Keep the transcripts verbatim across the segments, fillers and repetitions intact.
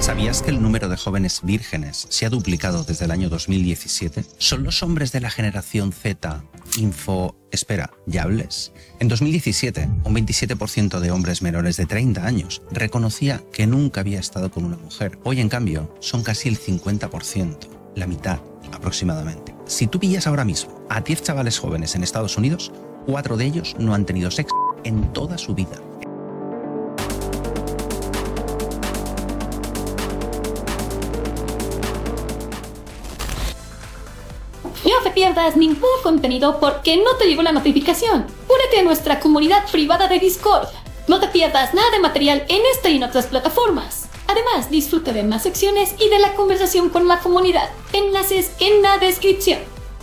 ¿Sabías que el número de jóvenes vírgenes se ha duplicado desde el año dos mil diecisiete? ¿Son los hombres de la generación Z info... Espera, ¿yables? En dos mil diecisiete, un veintisiete por ciento de hombres menores de treinta años reconocía que nunca había estado con una mujer. Hoy, en cambio, son casi el cincuenta por ciento, la mitad aproximadamente. Si tú pillas ahora mismo a diez chavales jóvenes en Estados Unidos, cuatro de ellos no han tenido sexo en toda su vida. No te pierdas ningún contenido porque no te llegó la notificación. Únete a nuestra comunidad privada de Discord. No te pierdas nada de material en esta y en otras plataformas. Además, disfruta de más secciones y de la conversación con la comunidad. Enlaces en la descripción.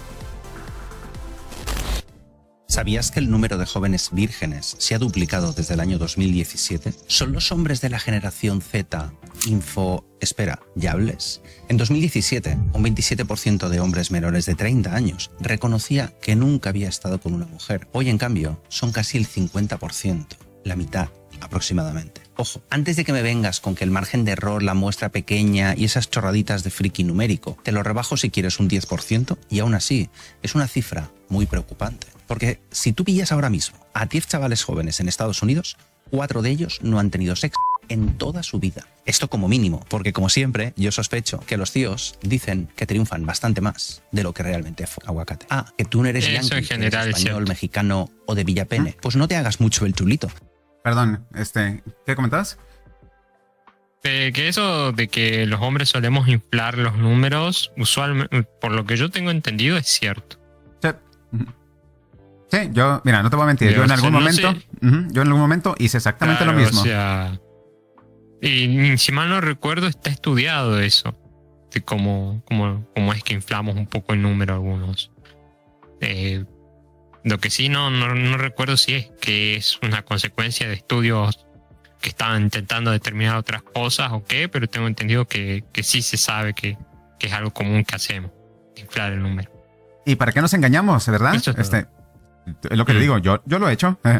¿Sabías que el número de jóvenes vírgenes se ha duplicado desde el año dos mil diecisiete? ¿Son los hombres de la generación Z info... Espera, ¿yables? En dos mil diecisiete, un veintisiete por ciento de hombres menores de treinta años reconocía que nunca había estado con una mujer. Hoy, en cambio, son casi el cincuenta por ciento, la mitad aproximadamente. Ojo, antes de que me vengas con que el margen de error, la muestra pequeña y esas chorraditas de friki numérico, te lo rebajo si quieres un diez por ciento y aún así es una cifra muy preocupante. Porque si tú pillas ahora mismo a diez chavales jóvenes en Estados Unidos, cuatro de ellos no han tenido sexo en toda su vida. Esto como mínimo, porque como siempre, yo sospecho que los tíos dicen que triunfan bastante más de lo que realmente fue aguacate. Ah, que tú no eres Eso yankee, en general, eres español, cierto. mexicano o de Villapene. ¿Mm? Pues no te hagas mucho el chulito. Perdón, este, ¿qué comentabas? Eh, que eso de que los hombres solemos inflar los números, usualmente, por lo que yo tengo entendido, es cierto. Sí. Ujú. Sí, yo, mira, no te voy a mentir, Yo yo en sé, algún no momento, sé. ujú, yo en algún momento hice exactamente Claro, lo mismo. O sea, y si mal no recuerdo, está estudiado eso. De cómo, cómo, cómo es que inflamos un poco el número algunos. Eh, lo que sí no, no, no recuerdo si es que es una consecuencia de estudios que estaban intentando determinar otras cosas o qué, pero tengo entendido que, que sí se sabe que, que es algo común que hacemos, inflar el número. ¿Y para qué nos engañamos, verdad? Eso es todo. Este, es lo que Mm. te digo, yo, yo lo he hecho. Eh.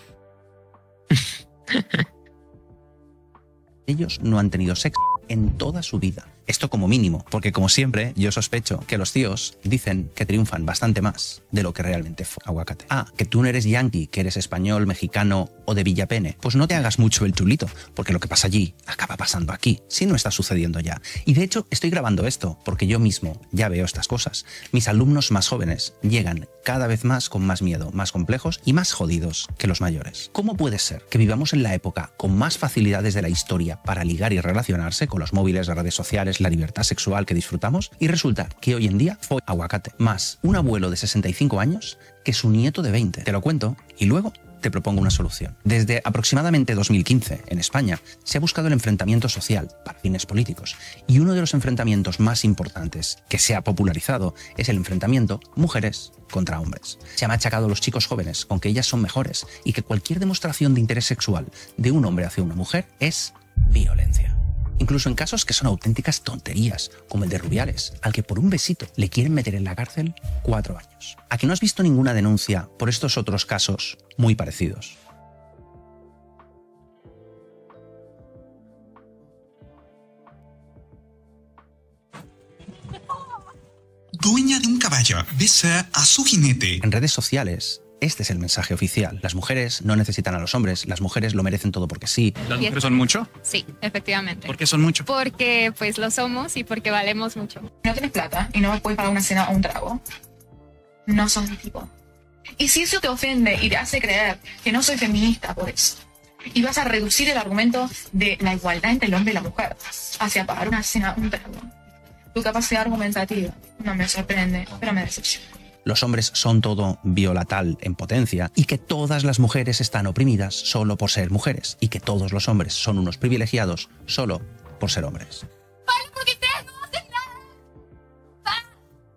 Ellos no han tenido sexo en toda su vida. Esto como mínimo, porque como siempre, yo sospecho que los tíos dicen que triunfan bastante más de lo que realmente fue aguacate. Ah, que tú no eres yankee, que eres español, mexicano o de Villapene. Pues no te hagas mucho el chulito, porque lo que pasa allí acaba pasando aquí, si no está sucediendo ya. Y de hecho, estoy grabando esto porque yo mismo ya veo estas cosas. Mis alumnos más jóvenes llegan cada vez más con más miedo, más complejos y más jodidos que los mayores. ¿Cómo puede ser que vivamos en la época con más facilidades de la historia para ligar y relacionarse con los móviles, las redes sociales, la libertad sexual que disfrutamos, y resulta que hoy en día fue aguacate más un abuelo de sesenta y cinco años que su nieto de veinte? Te lo cuento y luego te propongo una solución. Desde aproximadamente dos mil quince, en España, se ha buscado el enfrentamiento social para fines políticos, y uno de los enfrentamientos más importantes que se ha popularizado es el enfrentamiento mujeres contra hombres. Se ha machacado a los chicos jóvenes con que ellas son mejores y que cualquier demostración de interés sexual de un hombre hacia una mujer es violencia. Incluso en casos que son auténticas tonterías, como el de Rubiales, al que por un besito le quieren meter en la cárcel cuatro años. ¿A que no has visto ninguna denuncia por estos otros casos muy parecidos? Dueña de un caballo besa a su jinete. En redes sociales, este es el mensaje oficial. Las mujeres no necesitan a los hombres, las mujeres lo merecen todo porque sí. ¿Las mujeres son mucho? Sí, efectivamente. ¿Por qué son mucho? Porque pues lo somos y porque valemos mucho. No tienes plata y no me puedes pagar una cena o un trago, no sos mi tipo. Y si eso te ofende y te hace creer que no soy feminista por eso, y vas a reducir el argumento de la igualdad entre el hombre y la mujer hacia pagar una cena o un trago, tu capacidad argumentativa no me sorprende, pero me decepciona. Los hombres son todo violatal en potencia y que todas las mujeres están oprimidas solo por ser mujeres y que todos los hombres son unos privilegiados solo por ser hombres. Vale, porque ustedes no hacen nada. Va.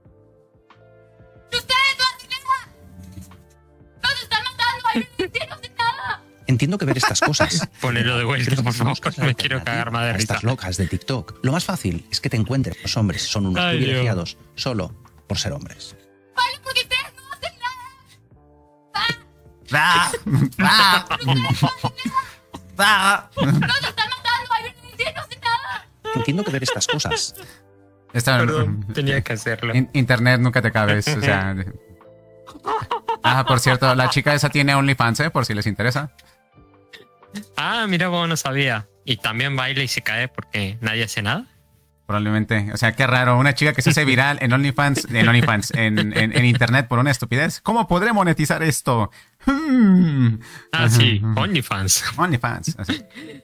Ustedes no hacen nada. Nos están matando. Hay violencia, no hacen nada. Entiendo que ver estas cosas... Ponelo de vuelta, por favor. Me quiero cagar más de a risa. estas locas de TikTok. Lo más fácil es que te encuentres. Los hombres son unos Ay, privilegiados solo por ser hombres. Vale, porque ustedes no hacen nada. ¡Ah! ¡Ah! ¡Ah! Nos están matando. Hay violencia, no hacen nada. entiendo que ver estas cosas. Esta- Perdón, tenía que hacerlo. In- Internet nunca te cabes, o sea. Ah, por cierto, la chica esa tiene OnlyFans, ¿eh? Por si les interesa. Ah, mira, vos no sabía. Y también baila y se cae porque nadie hace nada. Probablemente. O sea, qué raro. Una chica que se hace viral en OnlyFans, en OnlyFans, en, en, en Internet por una estupidez. ¿Cómo podré monetizar esto? Hmm. Ah, sí, OnlyFans. OnlyFans. O sea.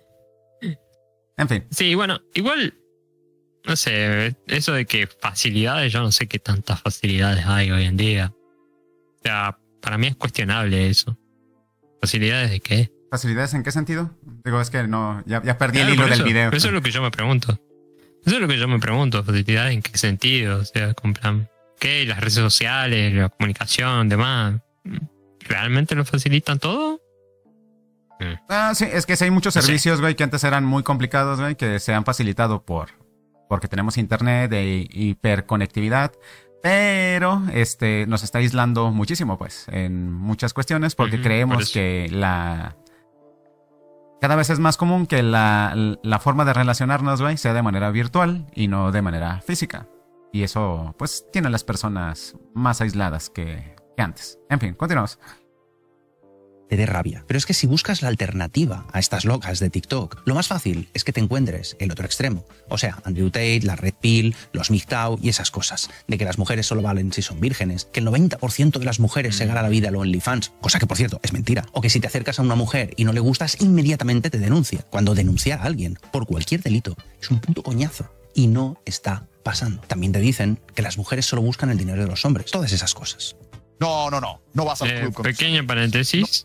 En fin. Sí, bueno, igual, no sé, eso de que facilidades, yo no sé qué tantas facilidades hay hoy en día. O sea, para mí es cuestionable eso. ¿Facilidades de qué? ¿Facilidades en qué sentido? Digo, es que no, ya, ya perdí Claro, el hilo por del eso, video. Eso es lo que yo me pregunto. Eso es lo que yo me pregunto, facilidades en qué sentido, o sea, con plan, ¿qué? Las redes sociales, la comunicación, demás, ¿realmente lo facilitan todo? Ah, sí, es que sí hay muchos No sé. servicios, güey, que antes eran muy complicados, güey, que se han facilitado por porque tenemos internet e hiperconectividad, pero este nos está aislando muchísimo, pues, en muchas cuestiones, porque Ujú, por creemos eso. que la cada vez es más común que la, la forma de relacionarnos, güey, sea de manera virtual y no de manera física. Y eso, pues, tiene a las personas más aisladas que, que antes. En fin, continuamos. Te dé rabia. Pero es que si buscas la alternativa a estas locas de TikTok, lo más fácil es que te encuentres el otro extremo. O sea, Andrew Tate, la Red Pill, los M G T O W y esas cosas. De que las mujeres solo valen si son vírgenes, que el noventa por ciento de las mujeres se gana la vida a los OnlyFans, cosa que por cierto es mentira. O que si te acercas a una mujer y no le gustas, inmediatamente te denuncia. Cuando denunciar a alguien por cualquier delito es un puto coñazo. Y no está pasando. También te dicen que las mujeres solo buscan el dinero de los hombres. Todas esas cosas. No, no, no. No vas al Eh, club con pequeño paréntesis.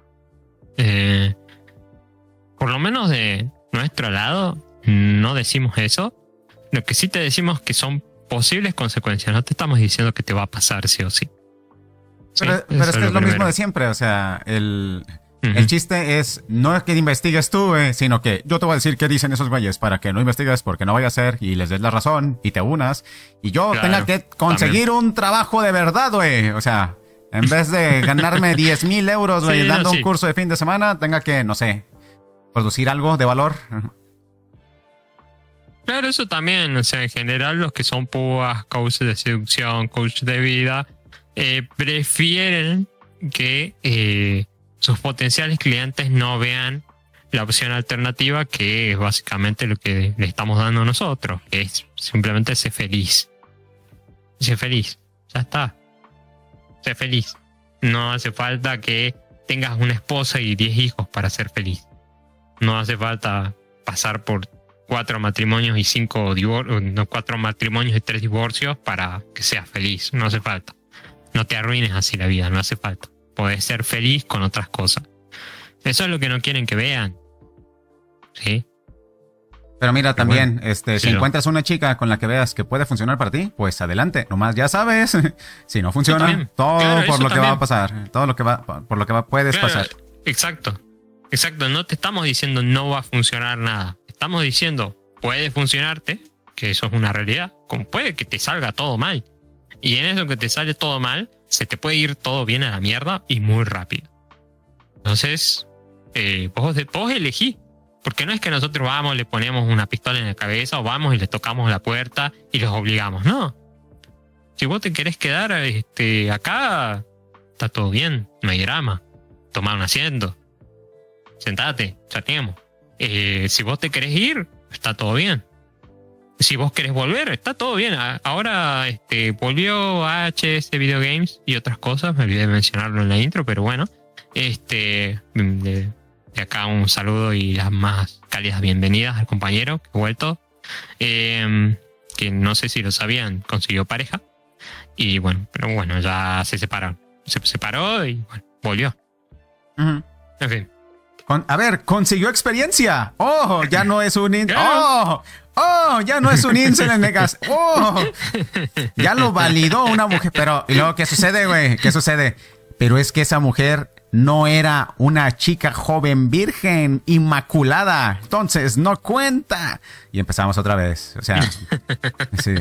Eh, por lo menos de nuestro lado, no decimos eso. Lo que sí te decimos que son posibles consecuencias. No te estamos diciendo que te va a pasar sí o sí. Sí, Pero, eso pero es que es lo mismo primero. de siempre, o sea, el, Ujú. el chiste es no es que investigues tú, eh, sino que yo te voy a decir qué dicen esos güeyes para que no investigues porque no vaya a ser y les des la razón y te unas y yo Claro, tenga que conseguir un trabajo de verdad, güey. O sea, en vez de ganarme diez mil euros, güey, Sí, no, dando sí. un curso de fin de semana, tenga que, no sé, producir algo de valor. Claro, eso también, o sea, en general los que son púas, coaches de seducción, coaches de vida, eh, prefieren que eh, sus potenciales clientes no vean la opción alternativa, que es básicamente lo que le estamos dando nosotros, que es simplemente ser feliz. Ser feliz, ya está. Ser feliz. No hace falta que tengas una esposa y diez hijos para ser feliz. No hace falta pasar por cuatro matrimonios y cinco divorcios, no, cuatro matrimonios y tres divorcios para que seas feliz. No hace falta. No te arruines así la vida, no hace falta. Puedes ser feliz con otras cosas. Eso es lo que no quieren que vean. ¿Sí? Pero mira, Pero también, bueno, este, sí, si no. encuentras una chica con la que veas que puede funcionar para ti, pues adelante. Nomás ya sabes, si no funciona, también. todo Claro, por eso lo que va también. a pasar, todo lo que va, por lo que va, puedes Claro, pasar. Exacto. Exacto. No te estamos diciendo no va a funcionar nada. Estamos diciendo puede funcionarte, que eso es una realidad. Como puede que te salga todo mal. Y en eso que te sale todo mal, se te puede ir todo bien a la mierda y muy rápido. Entonces, eh, vos, vos elegí. Porque no es que nosotros vamos, le ponemos una pistola en la cabeza o vamos y le tocamos la puerta y los obligamos. No. Si vos te querés quedar este, acá, está todo bien, no hay drama. Toma un asiento. Sentate, chateemos. Eh, si vos te querés ir, está todo bien. Si vos querés volver, está todo bien. A- Ahora este, volvió a H S Video Games y otras cosas. Me olvidé de mencionarlo en la intro, pero bueno. Este, de, de acá un saludo y las más cálidas bienvenidas al compañero que ha vuelto. Eh, que no sé si lo sabían, consiguió pareja. Y bueno, pero bueno, ya se separaron. Se separó y bueno, volvió. Ujú. En fin. Con- a ver, consiguió experiencia. Oh, ya no es un in- Claro. oh, oh, ya no es un incel en Vegas. Oh, ya lo validó una mujer. Pero y luego qué sucede, güey, qué sucede. Pero es que esa mujer no era una chica joven virgen inmaculada, entonces no cuenta. Y empezamos otra vez, o sea, sí.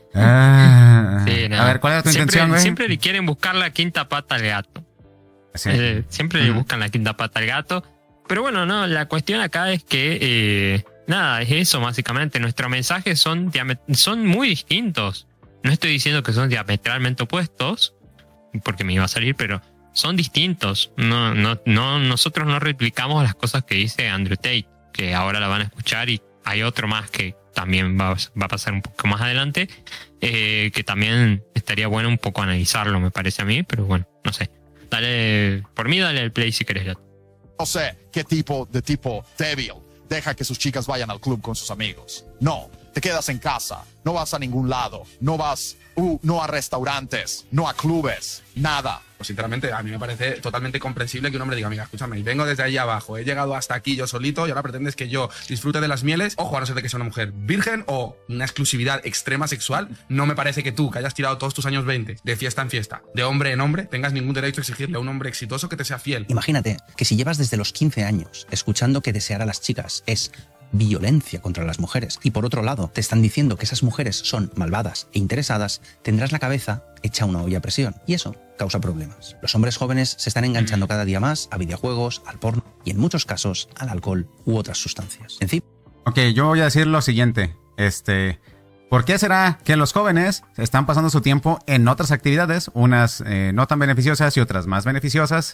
Ah, Sí, a nada. ver, ¿cuál era tu siempre, intención, güey? Siempre le quieren buscar la quinta pata al gato. Sí. Eh, siempre le Ujú. buscan la quinta pata al gato. Pero bueno, no, la cuestión acá es que eh, nada, es eso básicamente. Nuestros mensajes son, son muy distintos. No estoy diciendo que son diametralmente opuestos, porque me iba a salir, pero son distintos. No, no, no, nosotros no replicamos las cosas que dice Andrew Tate, que ahora la van a escuchar, y hay otro más que también va, va a pasar un poco más adelante, eh, que también estaría bueno un poco analizarlo, me parece a mí, pero bueno, no sé. Dale, por mí dale el play si querés. No sé qué tipo de tipo débil deja que sus chicas vayan al club con sus amigos. No, te quedas en casa, no vas a ningún lado, no vas, uh, no a restaurantes, no a clubes, nada. Pues sinceramente, a mí me parece totalmente comprensible que un hombre diga, mira, escúchame, vengo desde ahí abajo, he llegado hasta aquí yo solito y ahora pretendes que yo disfrute de las mieles. Ojo, a no ser de que sea una mujer virgen o una exclusividad extrema sexual, no me parece que tú, que hayas tirado todos tus años veinte de fiesta en fiesta, de hombre en hombre, tengas ningún derecho a exigirle a un hombre exitoso que te sea fiel. Imagínate que si llevas desde los quince años escuchando que desear a las chicas es violencia contra las mujeres, y por otro lado te están diciendo que esas mujeres son malvadas e interesadas, tendrás la cabeza hecha una olla a presión, y eso causa problemas. Los hombres jóvenes se están enganchando cada día más a videojuegos, al porno y en muchos casos al alcohol u otras sustancias. En fin. Ok, yo voy a decir lo siguiente. Este, ¿por qué será que los jóvenes están pasando su tiempo en otras actividades, unas eh, no tan beneficiosas y otras más beneficiosas,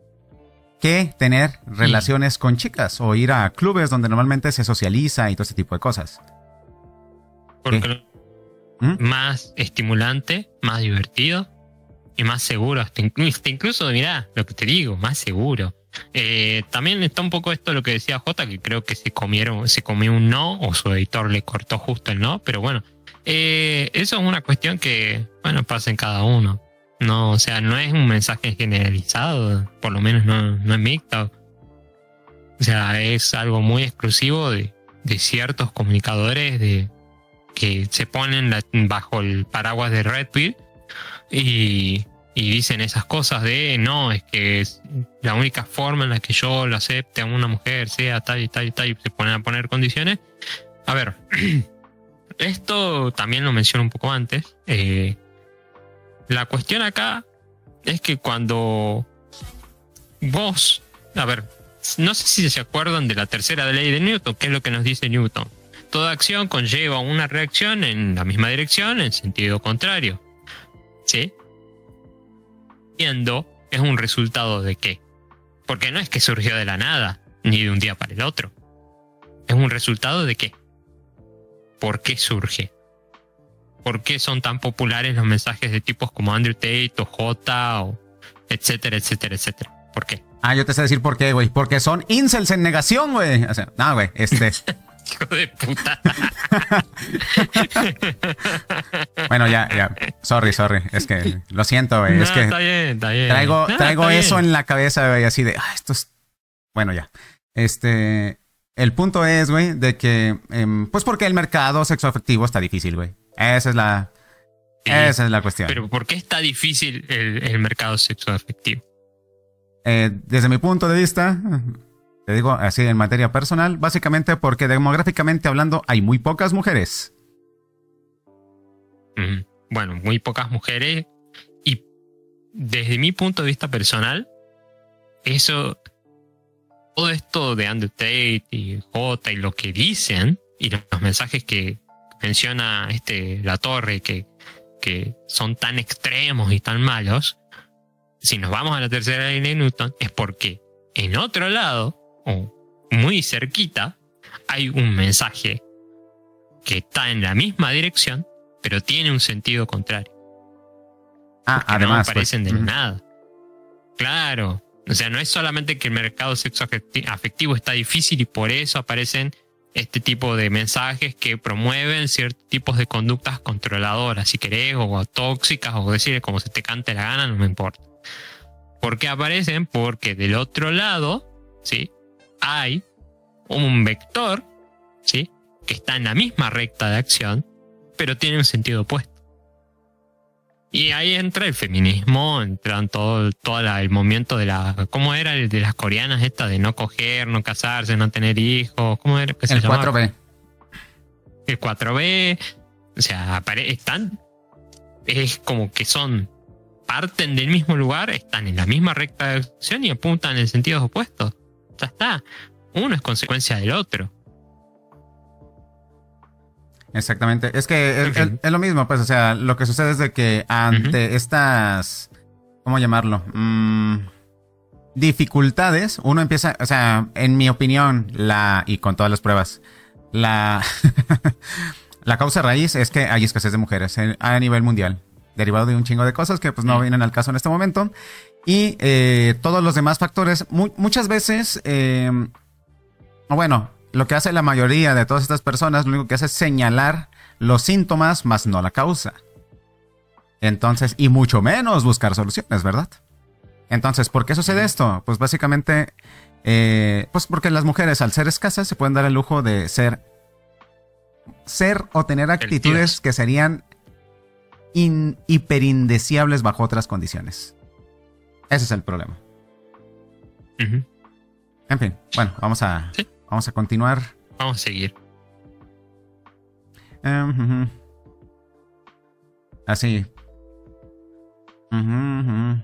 que tener relaciones con chicas o ir a clubes donde normalmente se socializa y todo ese tipo de cosas? Porque ¿Mm? más estimulante, más divertido y más seguro. Hasta incluso, mirá, lo que te digo, más seguro. Eh, también está un poco esto lo que decía Jota, que creo que se comieron, se comió un no, o su editor le cortó justo el no, pero bueno, eh, eso es una cuestión que, bueno, pasa en cada uno. No, o sea, no es un mensaje generalizado, por lo menos no, no en TikTok. O sea, es algo muy exclusivo de, de ciertos comunicadores de que se ponen la, bajo el paraguas de Red Pill y, y dicen esas cosas de no, es que es la única forma en la que yo lo acepte a una mujer sea tal y tal y tal, y se ponen a poner condiciones. A ver, esto también lo menciono un poco antes. Eh, La cuestión acá es que cuando vos, a ver, no sé si se acuerdan de la tercera ley de Newton, que es lo que nos dice Newton. Toda acción conlleva una reacción en la misma dirección, en sentido contrario. ¿Sí? Siendo, es un resultado de qué. Porque no es que surgió de la nada, ni de un día para el otro. Es un resultado de qué. ¿Por qué surge? ¿Por qué son tan populares los mensajes de tipos como Andrew Tate o J o etcétera, etcétera, etcétera? ¿Por qué? Ah, yo te sé decir por qué, güey. Porque son incels en negación, güey. O sea, no, güey, este... Hijo de puta. Bueno, ya, ya. Sorry, sorry. Es que lo siento, güey. No, es que está bien, está bien. traigo, No, traigo está eso bien. en la cabeza, güey, así de, ah, esto es... Bueno, ya. Este... El punto es, güey, de que... em, pues porque el mercado sexoafectivo está difícil, güey. Esa es la... Sí, esa es la cuestión. Pero ¿por qué está difícil el, el mercado sexoafectivo? Eh, desde mi punto de vista, te digo así en materia personal, básicamente porque demográficamente hablando hay muy pocas mujeres. Mm, Bueno, muy pocas mujeres. Y desde mi punto de vista personal, eso... Todo esto de Andrew Tate y J y lo que dicen y los mensajes que menciona este La Torre que, que son tan extremos y tan malos, si nos vamos a la tercera ley de Newton, es porque en otro lado, o muy cerquita, hay un mensaje que está en la misma dirección, pero tiene un sentido contrario. Ah, Porque además, no aparecen pues, de la mm. nada. Claro. O sea, no es solamente que el mercado sexoafectivo está difícil y por eso aparecen este tipo de mensajes que promueven ciertos tipos de conductas controladoras, si querés, o tóxicas, o decir como se te cante la gana, no me importa. ¿Por qué aparecen? Porque del otro lado, ¿sí?, hay un vector, ¿sí?, que está en la misma recta de acción, pero tiene un sentido opuesto. Y ahí entra el feminismo, entran todo, todo la- el movimiento de la... ¿Cómo era el de las coreanas esta? De no coger, no casarse, no tener hijos. ¿Cómo era? ¿Qué se El llamaba? cuatro B. El cuatro B. O sea, apare- están... Es como que son... Parten del mismo lugar, están en la misma recta de acción y apuntan en sentidos opuestos. Ya está. Uno es consecuencia del otro. Exactamente. Es que es, es- es lo mismo, pues, o sea, lo que sucede es de que ante Ujú. estas, ¿cómo llamarlo? Mm, dificultades, uno empieza, o sea, en mi opinión, la, y con todas las pruebas, la, la causa raíz es que hay escasez de mujeres en- a nivel mundial, derivado de un chingo de cosas que pues no vienen al caso en este momento. Y eh, todos los demás factores, mu- muchas veces, eh, o bueno, lo que hace la mayoría de todas estas personas, lo único que hace es señalar los síntomas, más no la causa. Entonces, y mucho menos buscar soluciones, ¿verdad? Entonces, ¿por qué sucede esto? Pues básicamente, eh, pues porque las mujeres, al ser escasas, se pueden dar el lujo de ser, ser o tener actitudes que serían in- hiperindeciables bajo otras condiciones. Ese es el problema. Ujú. En fin, bueno, vamos a, Sí. vamos a continuar. Vamos a seguir. Em, ujú. Así. Ujú, ujú.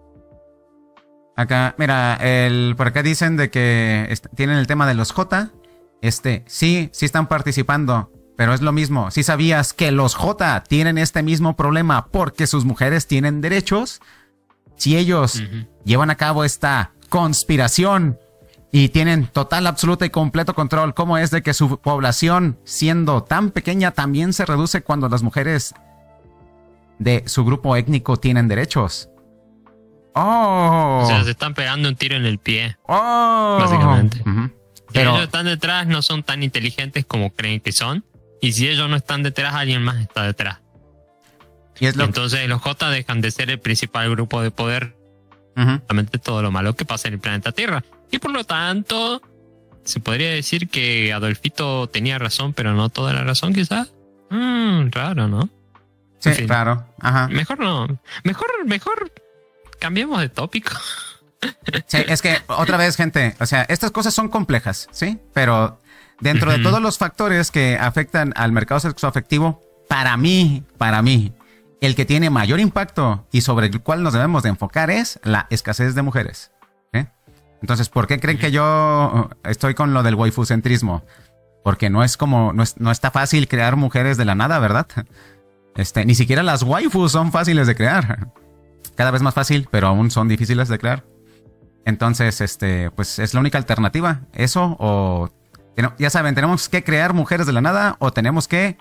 Acá, mira, el, por acá dicen de que est- tienen el tema de los J. Este, sí, sí están participando, pero es lo mismo. Si sabías que los J tienen este mismo problema porque sus mujeres tienen derechos, si ellos Ujú. llevan a cabo esta conspiración y tienen total, absoluto y completo control, ¿cómo es de que su población, siendo tan pequeña, también se reduce cuando las mujeres de su grupo étnico tienen derechos? ¡Oh! O sea, se están pegando un tiro en el pie. ¡Oh! Básicamente. Ujú. Si Pero, ellos están detrás, no son tan inteligentes como creen que son. Y si ellos no están detrás, alguien más está detrás. y es Y lo entonces los J dejan de ser el principal grupo de poder. Ujú. Realmente todo lo malo que pasa en el planeta Tierra. Y por lo tanto, se podría decir que Adolfito tenía razón, pero no toda la razón, quizás. Mmm, raro, ¿no? Sí, en fin. claro. Ajá. Mejor no. Mejor, mejor cambiemos de tópico. Sí, es que otra vez, gente, o sea, estas cosas son complejas, ¿sí? Pero dentro de Ujú. todos los factores que afectan al mercado sexoafectivo, para mí, para mí, el que tiene mayor impacto y sobre el cual nos debemos de enfocar es la escasez de mujeres. ¿eh? Entonces, ¿por qué creen que yo estoy con lo del waifusentrismo? Porque no es como, no, es- no está fácil crear mujeres de la nada, ¿verdad? Este, ni siquiera las waifus son fáciles de crear. Cada vez más fácil, pero aún son difíciles de crear. Entonces, este, pues es la única alternativa. Eso o... teno- Ya saben, tenemos que crear mujeres de la nada o tenemos que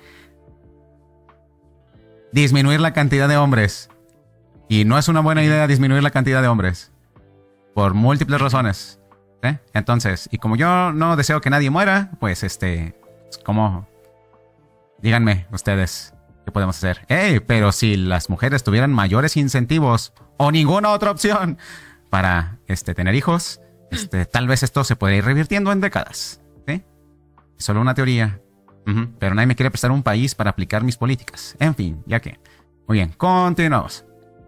disminuir la cantidad de hombres. Y no es una buena idea disminuir la cantidad de hombres. Por múltiples razones. ¿eh? Entonces, y como yo no deseo que nadie muera, pues este... como... Díganme ustedes, ¿qué podemos hacer? ¡Ey! Pero si las mujeres tuvieran mayores incentivos o ninguna otra opción para este, tener hijos, este, tal vez esto se podría ir revirtiendo en décadas. ¿sí? Es solo una teoría. Ujú, pero nadie me quiere prestar un país para aplicar mis políticas. En fin, ya que. Muy bien, continuamos.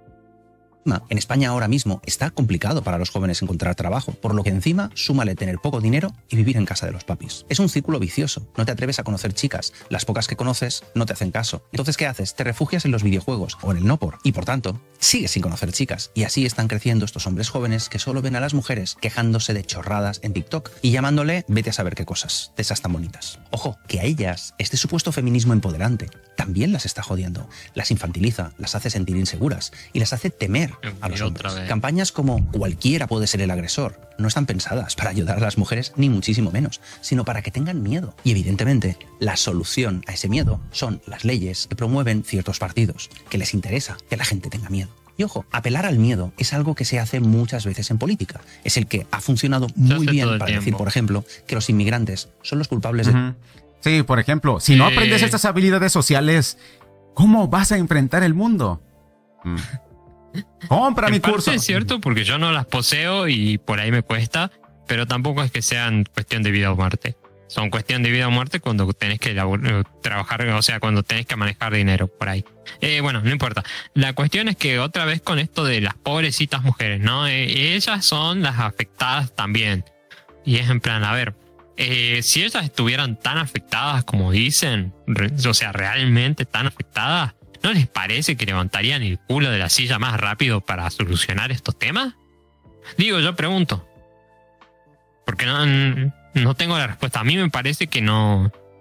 En España ahora mismo está complicado para los jóvenes encontrar trabajo, por lo que encima súmale tener poco dinero y vivir en casa de los papis. Es un círculo vicioso, no te atreves a conocer chicas, las pocas que conoces no te hacen caso. Entonces, ¿qué haces? Te refugias en los videojuegos o en el no por, y por tanto, sigues sin conocer chicas. Y así están creciendo estos hombres jóvenes que solo ven a las mujeres quejándose de chorradas en TikTok y llamándole vete a saber qué cosas, de esas tan bonitas. Ojo, que a ellas este supuesto feminismo empoderante también las está jodiendo, las infantiliza, las hace sentir inseguras y las hace temer a los Mira, hombres. otra vez. Campañas como cualquiera puede ser el agresor no están pensadas para ayudar a las mujeres, ni muchísimo menos, sino para que tengan miedo. Y evidentemente, la solución a ese miedo son las leyes que promueven ciertos partidos, que les interesa que la gente tenga miedo. Y ojo, apelar al miedo es algo que se hace muchas veces en política. Es el que ha funcionado muy hace todo bien el para tiempo. decir, por ejemplo, que los inmigrantes son los culpables de... Ujú. Sí, por ejemplo, si no Sí. aprendes estas habilidades sociales, ¿cómo vas a enfrentar el mundo? Mm. Compra mi En parte curso. es cierto porque yo no las poseo y por ahí me cuesta, pero tampoco es que sean cuestión de vida o muerte. Son cuestión de vida o muerte cuando tenés que labor- eh, trabajar, o sea, cuando tenés que manejar dinero por ahí. Eh, bueno, no importa. La cuestión es que otra vez con esto de las pobrecitas mujeres, ¿no? Eh, ellas son las afectadas también. Y es en plan, a ver, eh, si ellas estuvieran tan afectadas como dicen, re- o sea, realmente tan afectadas, ¿no les parece que levantarían el culo de la silla más rápido para solucionar estos temas? Digo, yo pregunto. Porque no, no tengo la respuesta. A mí me parece que no,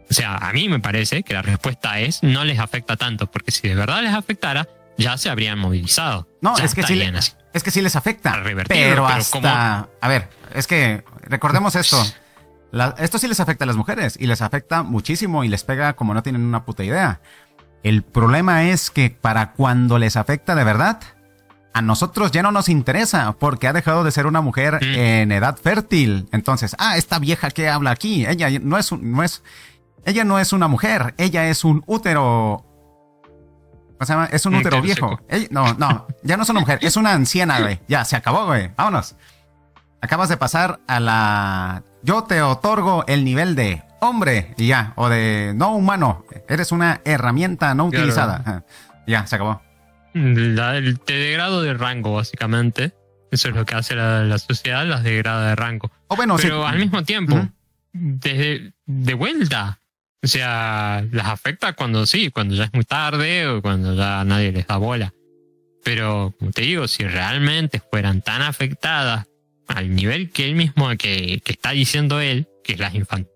O sea, a mí me parece que la respuesta es no les afecta tanto, porque si de verdad les afectara, ya se habrían movilizado. No, ya es que, sí, estarían así. es que sí les afecta. A revertirlo, Pero, pero hasta... ¿cómo? A ver, es que recordemos esto. La- esto sí les afecta a las mujeres y les afecta muchísimo y les pega como no tienen una puta idea. El problema es que para cuando les afecta de verdad, a nosotros ya no nos interesa porque ha dejado de ser una mujer Mm. en edad fértil. Entonces, ah, esta vieja que habla aquí, ella no es, un- no es, ella no es una mujer, ella es un útero. ¿Cómo se llama? Es un Un útero útero viejo. seco. Ella- no, no, ya no es una mujer, es una anciana, güey. Ya, se acabó, güey. Vámonos. Acabas de pasar a la... Yo te otorgo el nivel de hombre y ya, o de no humano. Eres una herramienta no Claro. utilizada. Ajá. Ya, se acabó. La- el- te degrado de rango, básicamente. Eso es lo que hace la, la sociedad, las degrada de rango. O bueno, Pero sí. al mismo tiempo, Ujú. desde, de vuelta. O sea, las afecta cuando sí, cuando ya es muy tarde o cuando ya nadie les da bola. Pero, como te digo, si realmente fueran tan afectadas al nivel que él mismo, que, que está diciendo él, que es las infantiles,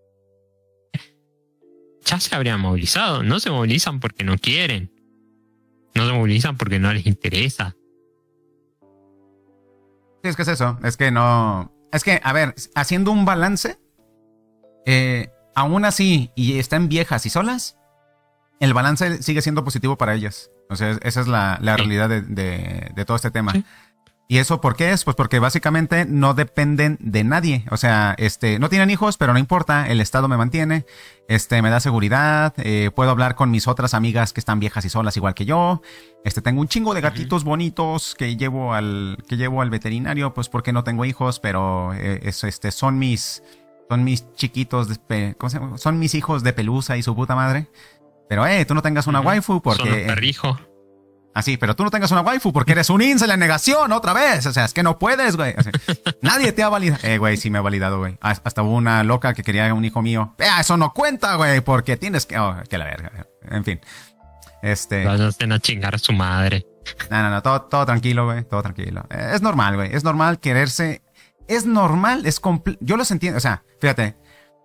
ya se habrían movilizado. No se movilizan porque no quieren. No se movilizan porque no les interesa. Sí, es que es eso. Es que no. Es que, a ver, haciendo un balance, eh, aún así, y están viejas y solas, el balance sigue siendo positivo para ellas. O sea, esa es la, la Sí. realidad de, de- de todo este tema. Sí. ¿Y eso por qué es? Pues porque básicamente no dependen de nadie. O sea, este, no tienen hijos, pero no importa. El Estado me mantiene, este, me da seguridad. eh, puedo hablar con mis otras amigas que están viejas y solas igual que yo. Este, tengo un chingo de gatitos bonitos que llevo al, que llevo al veterinario, pues porque no tengo hijos, pero eh, es, este, son mis, son mis chiquitos, de pe- ¿cómo se llama? Son mis hijos de pelusa y su puta madre. Pero, eh, tú no tengas una Ujú. waifu Son los porque... perrijos. Así, pero tú no tengas una waifu porque eres un incel en negación otra vez. O sea, es que no puedes, güey. O sea, nadie te ha validado. Eh, güey, sí me ha validado, güey. Hasta hasta hubo una loca que quería un hijo mío. Eh, eso no cuenta, güey, porque tienes que... Oh, que la verga. En fin. Este... Váyanse a chingar a su madre. No, no, no. Todo, todo tranquilo, güey. Todo tranquilo. Eh, es normal, güey. Es normal quererse... Es normal, es compl... Yo los entiendo. O sea, fíjate.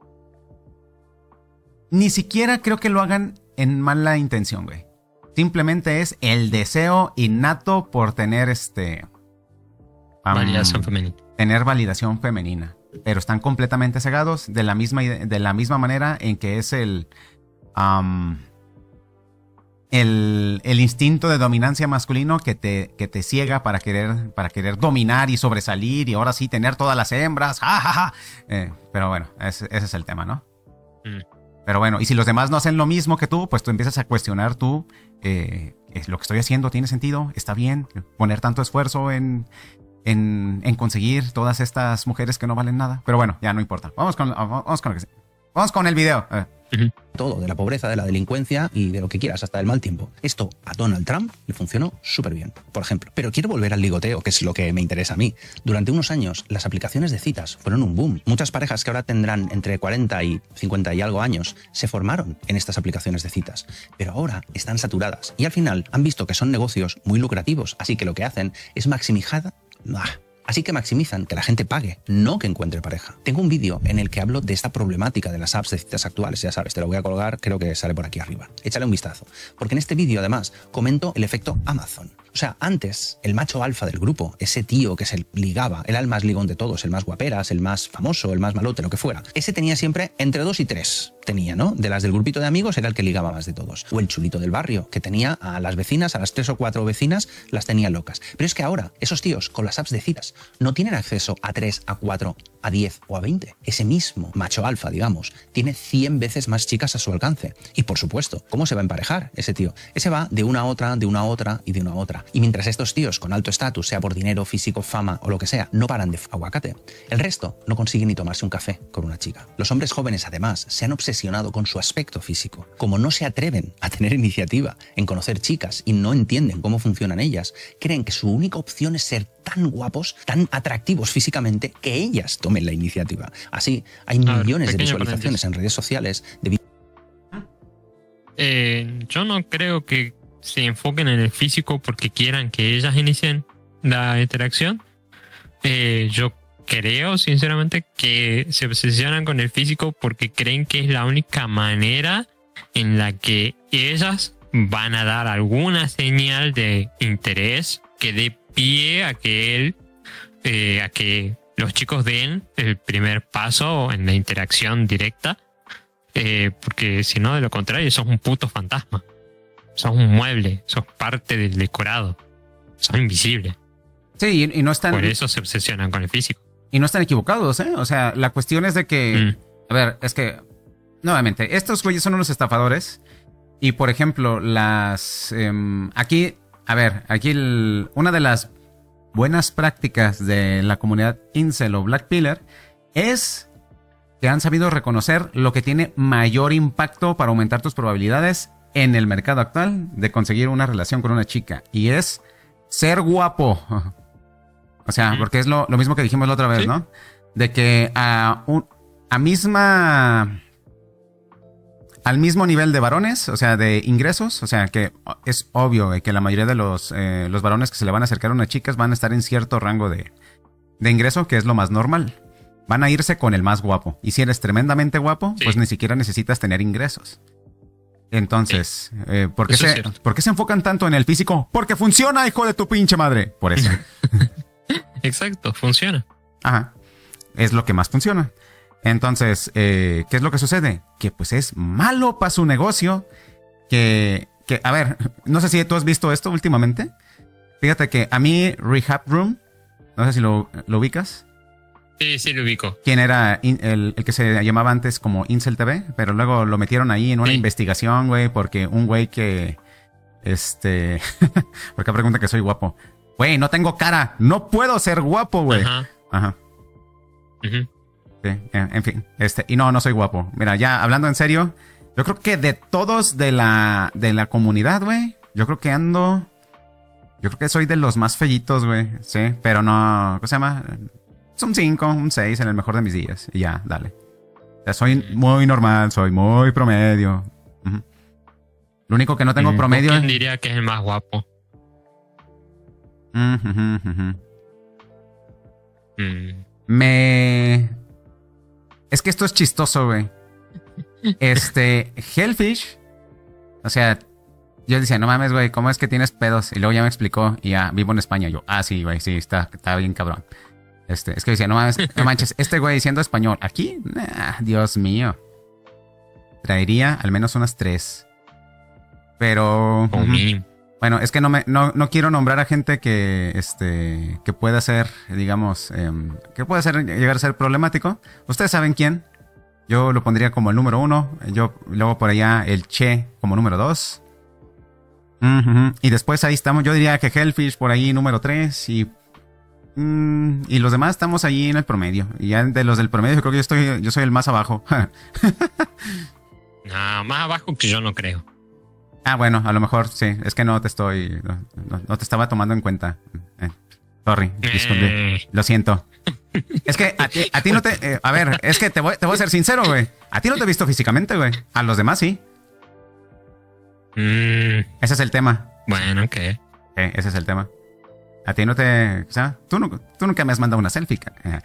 Ni siquiera creo que lo hagan en mala intención, güey. Simplemente es el deseo innato por tener este... um, Validación femenina. tener validación femenina. Pero están completamente cegados de la misma, ide- de la misma manera en que es el, um, el, el instinto de dominancia masculino que te, que te ciega para querer, para querer dominar y sobresalir y ahora sí tener todas las hembras. ¡Ja, ja, ja! Eh, pero bueno, ese, ese es el tema, ¿no? Mm. Pero bueno, y si los demás no hacen lo mismo que tú, pues tú empiezas a cuestionar tú, eh, ¿es lo que estoy haciendo tiene sentido? ¿Está bien? Poner tanto esfuerzo en, en, en conseguir todas estas mujeres que no valen nada. Pero bueno, ya no importa. Vamos con, vamos con, lo que- vamos con el video. Eh. Todo, de la pobreza, de la delincuencia y de lo que quieras, hasta del mal tiempo. Esto a Donald Trump le funcionó súper bien, por ejemplo. Pero quiero volver al ligoteo, que es lo que me interesa a mí. Durante unos años, las aplicaciones de citas fueron un boom. Muchas parejas que ahora tendrán entre cuarenta y cincuenta y algo años se formaron en estas aplicaciones de citas. Pero ahora están saturadas y al final han visto que son negocios muy lucrativos, así que lo que hacen es maximizar... Ah, Así que maximizan que la gente pague, no que encuentre pareja. Tengo un vídeo en el que hablo de esta problemática de las apps de citas actuales. Ya sabes, te lo voy a colgar, creo que sale por aquí arriba. Échale un vistazo. Porque en este vídeo, además, comento el efecto Amazon. O sea, antes, el macho alfa del grupo, ese tío que se ligaba, era el más ligón de todos, el más guaperas, el más famoso, el más malote, lo que fuera. Ese tenía siempre entre dos y tres. Tenía, ¿no? De las del grupito de amigos era el que ligaba más de todos. O el chulito del barrio, que tenía a las vecinas, a las tres o cuatro vecinas, las tenía locas. Pero es que ahora, esos tíos con las apps de citas no tienen acceso a tres, a cuatro, a diez o a veinte. Ese mismo macho alfa, digamos, tiene cien veces más chicas a su alcance. Y por supuesto, ¿cómo se va a emparejar ese tío? Ese va de una a otra, de una a otra y de una a otra. Y mientras estos tíos con alto estatus, sea por dinero, físico, fama o lo que sea, no paran de aguacate, el resto no consigue ni tomarse un café con una chica. Los hombres jóvenes, además, se han obsesionado con su aspecto físico. Como no se atreven a tener iniciativa en conocer chicas y no entienden cómo funcionan ellas, creen que su única opción es ser tan guapos, tan atractivos físicamente, que ellas tomen la iniciativa. Así, hay A ver, millones de pequeño visualizaciones paréntesis. en redes sociales de Eh, yo no creo que se enfoquen en el físico porque quieran que ellas inicien la interacción. Eh, yo creo sinceramente que se obsesionan con el físico porque creen que es la única manera en la que ellas van a dar alguna señal de interés que dé pie a que él, eh, a que los chicos den el primer paso en la interacción directa, eh, porque si no, de lo contrario, sos un puto fantasma, sos un mueble, sos parte del decorado, sos invisible. Sí, y, y no están... Por eso se obsesionan con el físico. Y no están equivocados, ¿eh? O sea, la cuestión es de que... Mm. A ver, es que... Nuevamente, estos güeyes son unos estafadores. Y, por ejemplo, las... Eh, aquí... A ver, aquí el, una de las buenas prácticas de la comunidad Incel o Black Pillar es que han sabido reconocer lo que tiene mayor impacto para aumentar tus probabilidades en el mercado actual de conseguir una relación con una chica. Y es ser guapo. O sea, porque es lo, lo mismo que dijimos la otra vez, ¿sí? ¿No? De que a, un, a misma... Al mismo nivel de varones, o sea, de ingresos, o sea, que es obvio que la mayoría de los, eh, los varones que se le van a acercar a unas chicas van a estar en cierto rango de, de ingreso, que es lo más normal. Van a irse con el más guapo. Y si eres tremendamente guapo, sí, pues ni siquiera necesitas tener ingresos. Entonces, sí. eh, ¿por, qué se, ¿por qué se enfocan tanto en el físico? Porque funciona, hijo de tu pinche madre. Por eso. Exacto, funciona. Ajá. Es lo que más funciona. Entonces, eh, ¿qué es lo que sucede? Que pues es malo para su negocio. Que, que, a ver, no sé si tú has visto esto últimamente. Fíjate que a mí Rehab Room, no sé si lo, lo ubicas. Sí, sí lo ubico. ¿Quién era in, el, el que se llamaba antes como Incel T V? Pero luego lo metieron ahí en una sí. investigación, güey, porque un güey que, este, porque pregunta que soy guapo. Güey, no tengo cara, no puedo ser guapo, güey. Ajá. Ajá. Uh-huh. Sí, en, en fin, este, y no, no soy guapo. Mira, ya hablando en serio, yo creo que de todos de la, de la comunidad, güey, yo creo que ando, yo creo que soy de los más fellitos, güey, sí, pero no, ¿cómo se llama? Es un cinco, un seis en el mejor de mis días, y ya, dale. O sea, soy muy normal, soy muy promedio. Uh-huh. Lo único que no tengo mm, promedio... ¿Quién diría que es el más guapo? Uh-huh, uh-huh. Mm. Me... Es que esto es chistoso, güey. Este, Hellfish, o sea, yo decía, no mames, güey, ¿cómo es que tienes pedos? Y luego ya me explicó, y ya, vivo en España. Yo, ah, sí, güey, sí, está, está bien cabrón. Este, es que decía, no mames, no manches, este güey siendo español, aquí, nah, Dios mío. Traería al menos unas tres. Pero... Oh, uh-huh. Bueno, es que no me no, no quiero nombrar a gente que este que pueda ser, digamos, eh, que pueda ser llegar a ser problemático. Ustedes saben quién. Yo lo pondría como el número uno. Yo luego por allá el Che como número dos. Uh-huh. Y después ahí estamos. Yo diría que Hellfish por ahí número tres y mm, y los demás estamos ahí en el promedio. Y ya de los del promedio yo creo que yo estoy yo soy el más abajo. No, más abajo que yo no creo. Ah, bueno, a lo mejor sí. Es que no te estoy... No, no, no te estaba tomando en cuenta. Eh, sorry, disculpe. Eh. Lo siento. Es que a ti, a ti no te... Eh, a ver, es que te voy, te voy a ser sincero, güey. A ti no te he visto físicamente, güey. A los demás sí. Mm. Ese es el tema. Bueno, ¿qué? Sí, ese es el tema. A ti no te... O sea, tú, no, tú nunca me has mandado una selfie.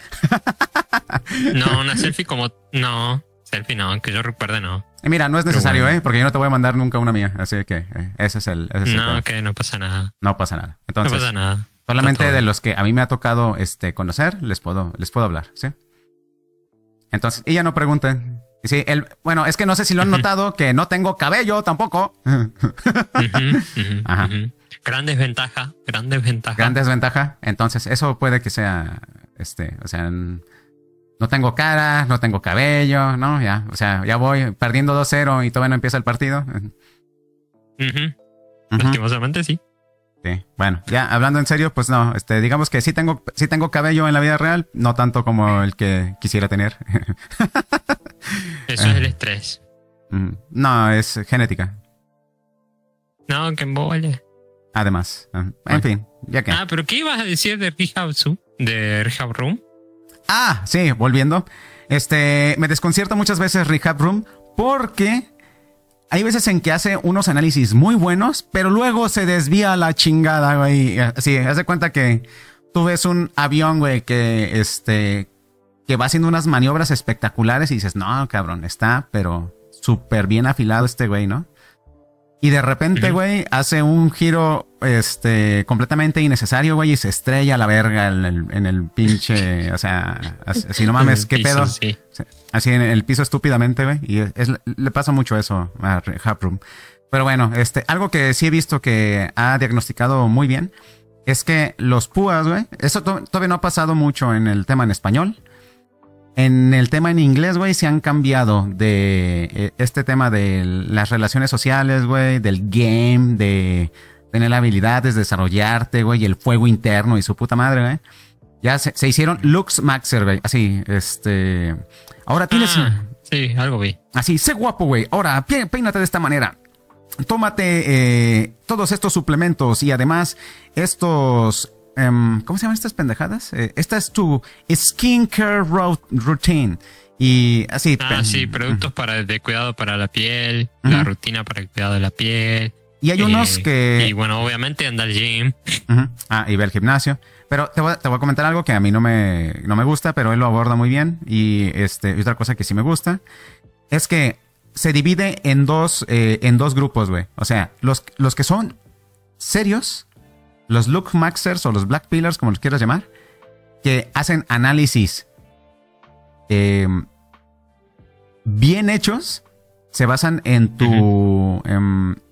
No, una selfie como... No, selfie no, que yo recuerde no. Y mira, no es necesario, bueno. ¿eh? Porque yo no te voy a mandar nunca una mía. Así que eh, ese es el... Ese es no, el que okay, no pasa nada. No pasa nada. Entonces, no pasa nada. Solamente de los que a mí me ha tocado este, conocer, les puedo, les puedo hablar, ¿sí? Entonces, y ya no pregunten. Sí, el, bueno, es que no sé si lo han notado, que no tengo cabello tampoco. Uh-huh, uh-huh, Ajá. Uh-huh. Gran desventaja, gran desventaja. Gran desventaja. Entonces, eso puede que sea, este, o sea... No tengo cara, no tengo cabello, ¿no? Ya, o sea, ya voy perdiendo dos cero y todavía no empieza el partido. Uh-huh. Uh-huh. Lastimosamente sí. Sí, bueno, ya hablando en serio, pues no, este, digamos que sí tengo, sí tengo cabello en la vida real, no tanto como el que quisiera tener. Eso es el estrés. No, es genética. No, que embole. Además, en bueno. fin, ya que. Ah, pero ¿qué ibas a decir de Rehab, de Rehab Room? Ah, sí, volviendo. Este, me desconcierta muchas veces Rehab Room porque hay veces en que hace unos análisis muy buenos, pero luego se desvía a la chingada, güey. Sí, haz de cuenta que tú ves un avión, güey, que este que va haciendo unas maniobras espectaculares y dices, no, cabrón, está, pero súper bien afilado este güey, ¿no? Y de repente, güey, hace un giro este, completamente innecesario, güey, y se estrella a la verga en el, en el pinche, o sea, así, así no mames, ¿qué pedo? Sí. Así en el piso estúpidamente, güey, y es, le pasa mucho eso a Haproom. Pero bueno, este, algo que sí he visto que ha diagnosticado muy bien es que los púas, güey, eso to- todavía no ha pasado mucho en el tema en español. En el tema en inglés, güey, se han cambiado de eh, este tema de las relaciones sociales, güey, del game, de tener habilidades, desarrollarte, güey, y el fuego interno y su puta madre, güey. Ya se, se hicieron looks maxer, güey, así, este... Ahora tienes... Ah, sí, algo vi. Así, sé guapo, güey. Ahora, pe- peínate de esta manera. Tómate eh, todos estos suplementos y además estos... Um, ¿Cómo se llaman estas pendejadas? Eh, esta es tu skincare ro- routine. Y así. Ah, sí, productos para, de cuidado para la piel, uh-huh. la rutina para el cuidado de la piel. Y hay unos eh, que... Y bueno, obviamente anda al gym. Uh-huh. Ah, y ve al gimnasio. Pero te voy, a, te voy a comentar algo que a mí no me, no me gusta, pero él lo aborda muy bien. Y este, otra cosa que sí me gusta es que se divide en dos, eh, en dos grupos, güey. O sea, los, los que son serios, los look maxers o los black pillars, como los quieras llamar, que hacen análisis eh, bien hechos, se basan en tu... Uh-huh. en,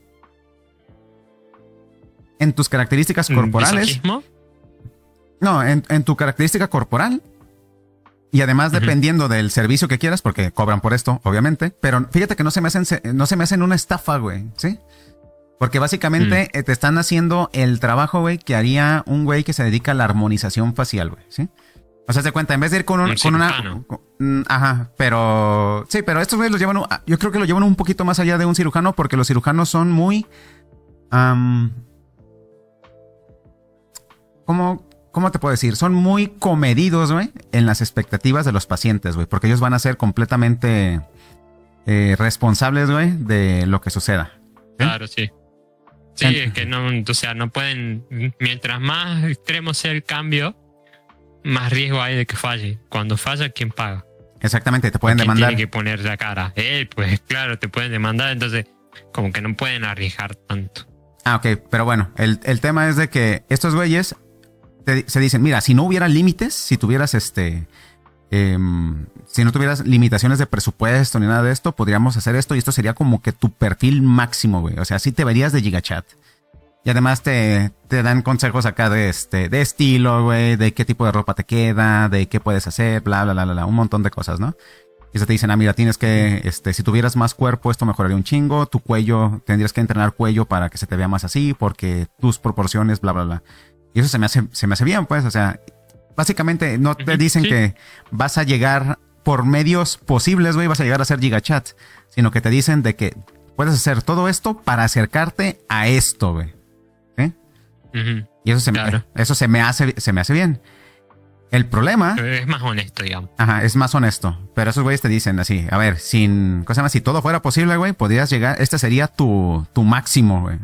en tus características corporales. ¿Misochismo? No, en, en tu característica corporal. Y además, uh-huh. dependiendo del servicio que quieras, porque cobran por esto, obviamente. Pero fíjate que no se me hacen, no se me hacen una estafa, güey, ¿sí? Porque básicamente mm. te están haciendo el trabajo, güey, que haría un güey que se dedica a la armonización facial, güey, ¿sí? O sea, se cuenta, en vez de ir con, un, con una... Con, ajá, pero... Sí, pero estos güeyes los llevan... Yo creo que lo llevan un poquito más allá de un cirujano porque los cirujanos son muy... Um, ¿Cómo, ¿Cómo te puedo decir? Son muy comedidos, güey, en las expectativas de los pacientes, güey. Porque ellos van a ser completamente eh, responsables, güey, de lo que suceda. ¿Sí? Claro, sí. Sí, es que no, o sea, no pueden, mientras más extremo sea el cambio, más riesgo hay de que falle. Cuando falla, ¿quién paga? Exactamente, te pueden ¿Quién demandar. Tiene que poner la cara. Él, pues claro, te pueden demandar, entonces como que no pueden arriesgar tanto. Ah, ok, pero bueno, el, el tema es de que estos güeyes te, se dicen, mira, si no hubiera límites, si tuvieras este... Eh, si no tuvieras limitaciones de presupuesto ni nada de esto, podríamos hacer esto y esto sería como que tu perfil máximo, güey. O sea, sí te verías de GigaChat. Y además te, te dan consejos acá de este, de estilo, güey, de qué tipo de ropa te queda, de qué puedes hacer, bla, bla, bla, bla, bla, un montón de cosas, ¿no? Y se te dicen, ah, mira, tienes que, este, si tuvieras más cuerpo, esto mejoraría un chingo, tu cuello, tendrías que entrenar cuello para que se te vea más así, porque tus proporciones, bla, bla, bla. Y eso se me hace, se me hace bien, pues, o sea, básicamente no te dicen sí. que vas a llegar por medios posibles, güey, vas a llegar a ser GigaChat, sino que te dicen de que puedes hacer todo esto para acercarte a esto, güey. ¿Sí? Uh-huh. Y eso se claro. me, eso se me hace, se me hace bien. El problema es más honesto, digamos. Ajá, es más honesto. Pero esos güeyes te dicen así, a ver, sin, ¿cómo se llama? Si todo fuera posible, güey, podrías llegar, este sería tu, tu máximo, güey.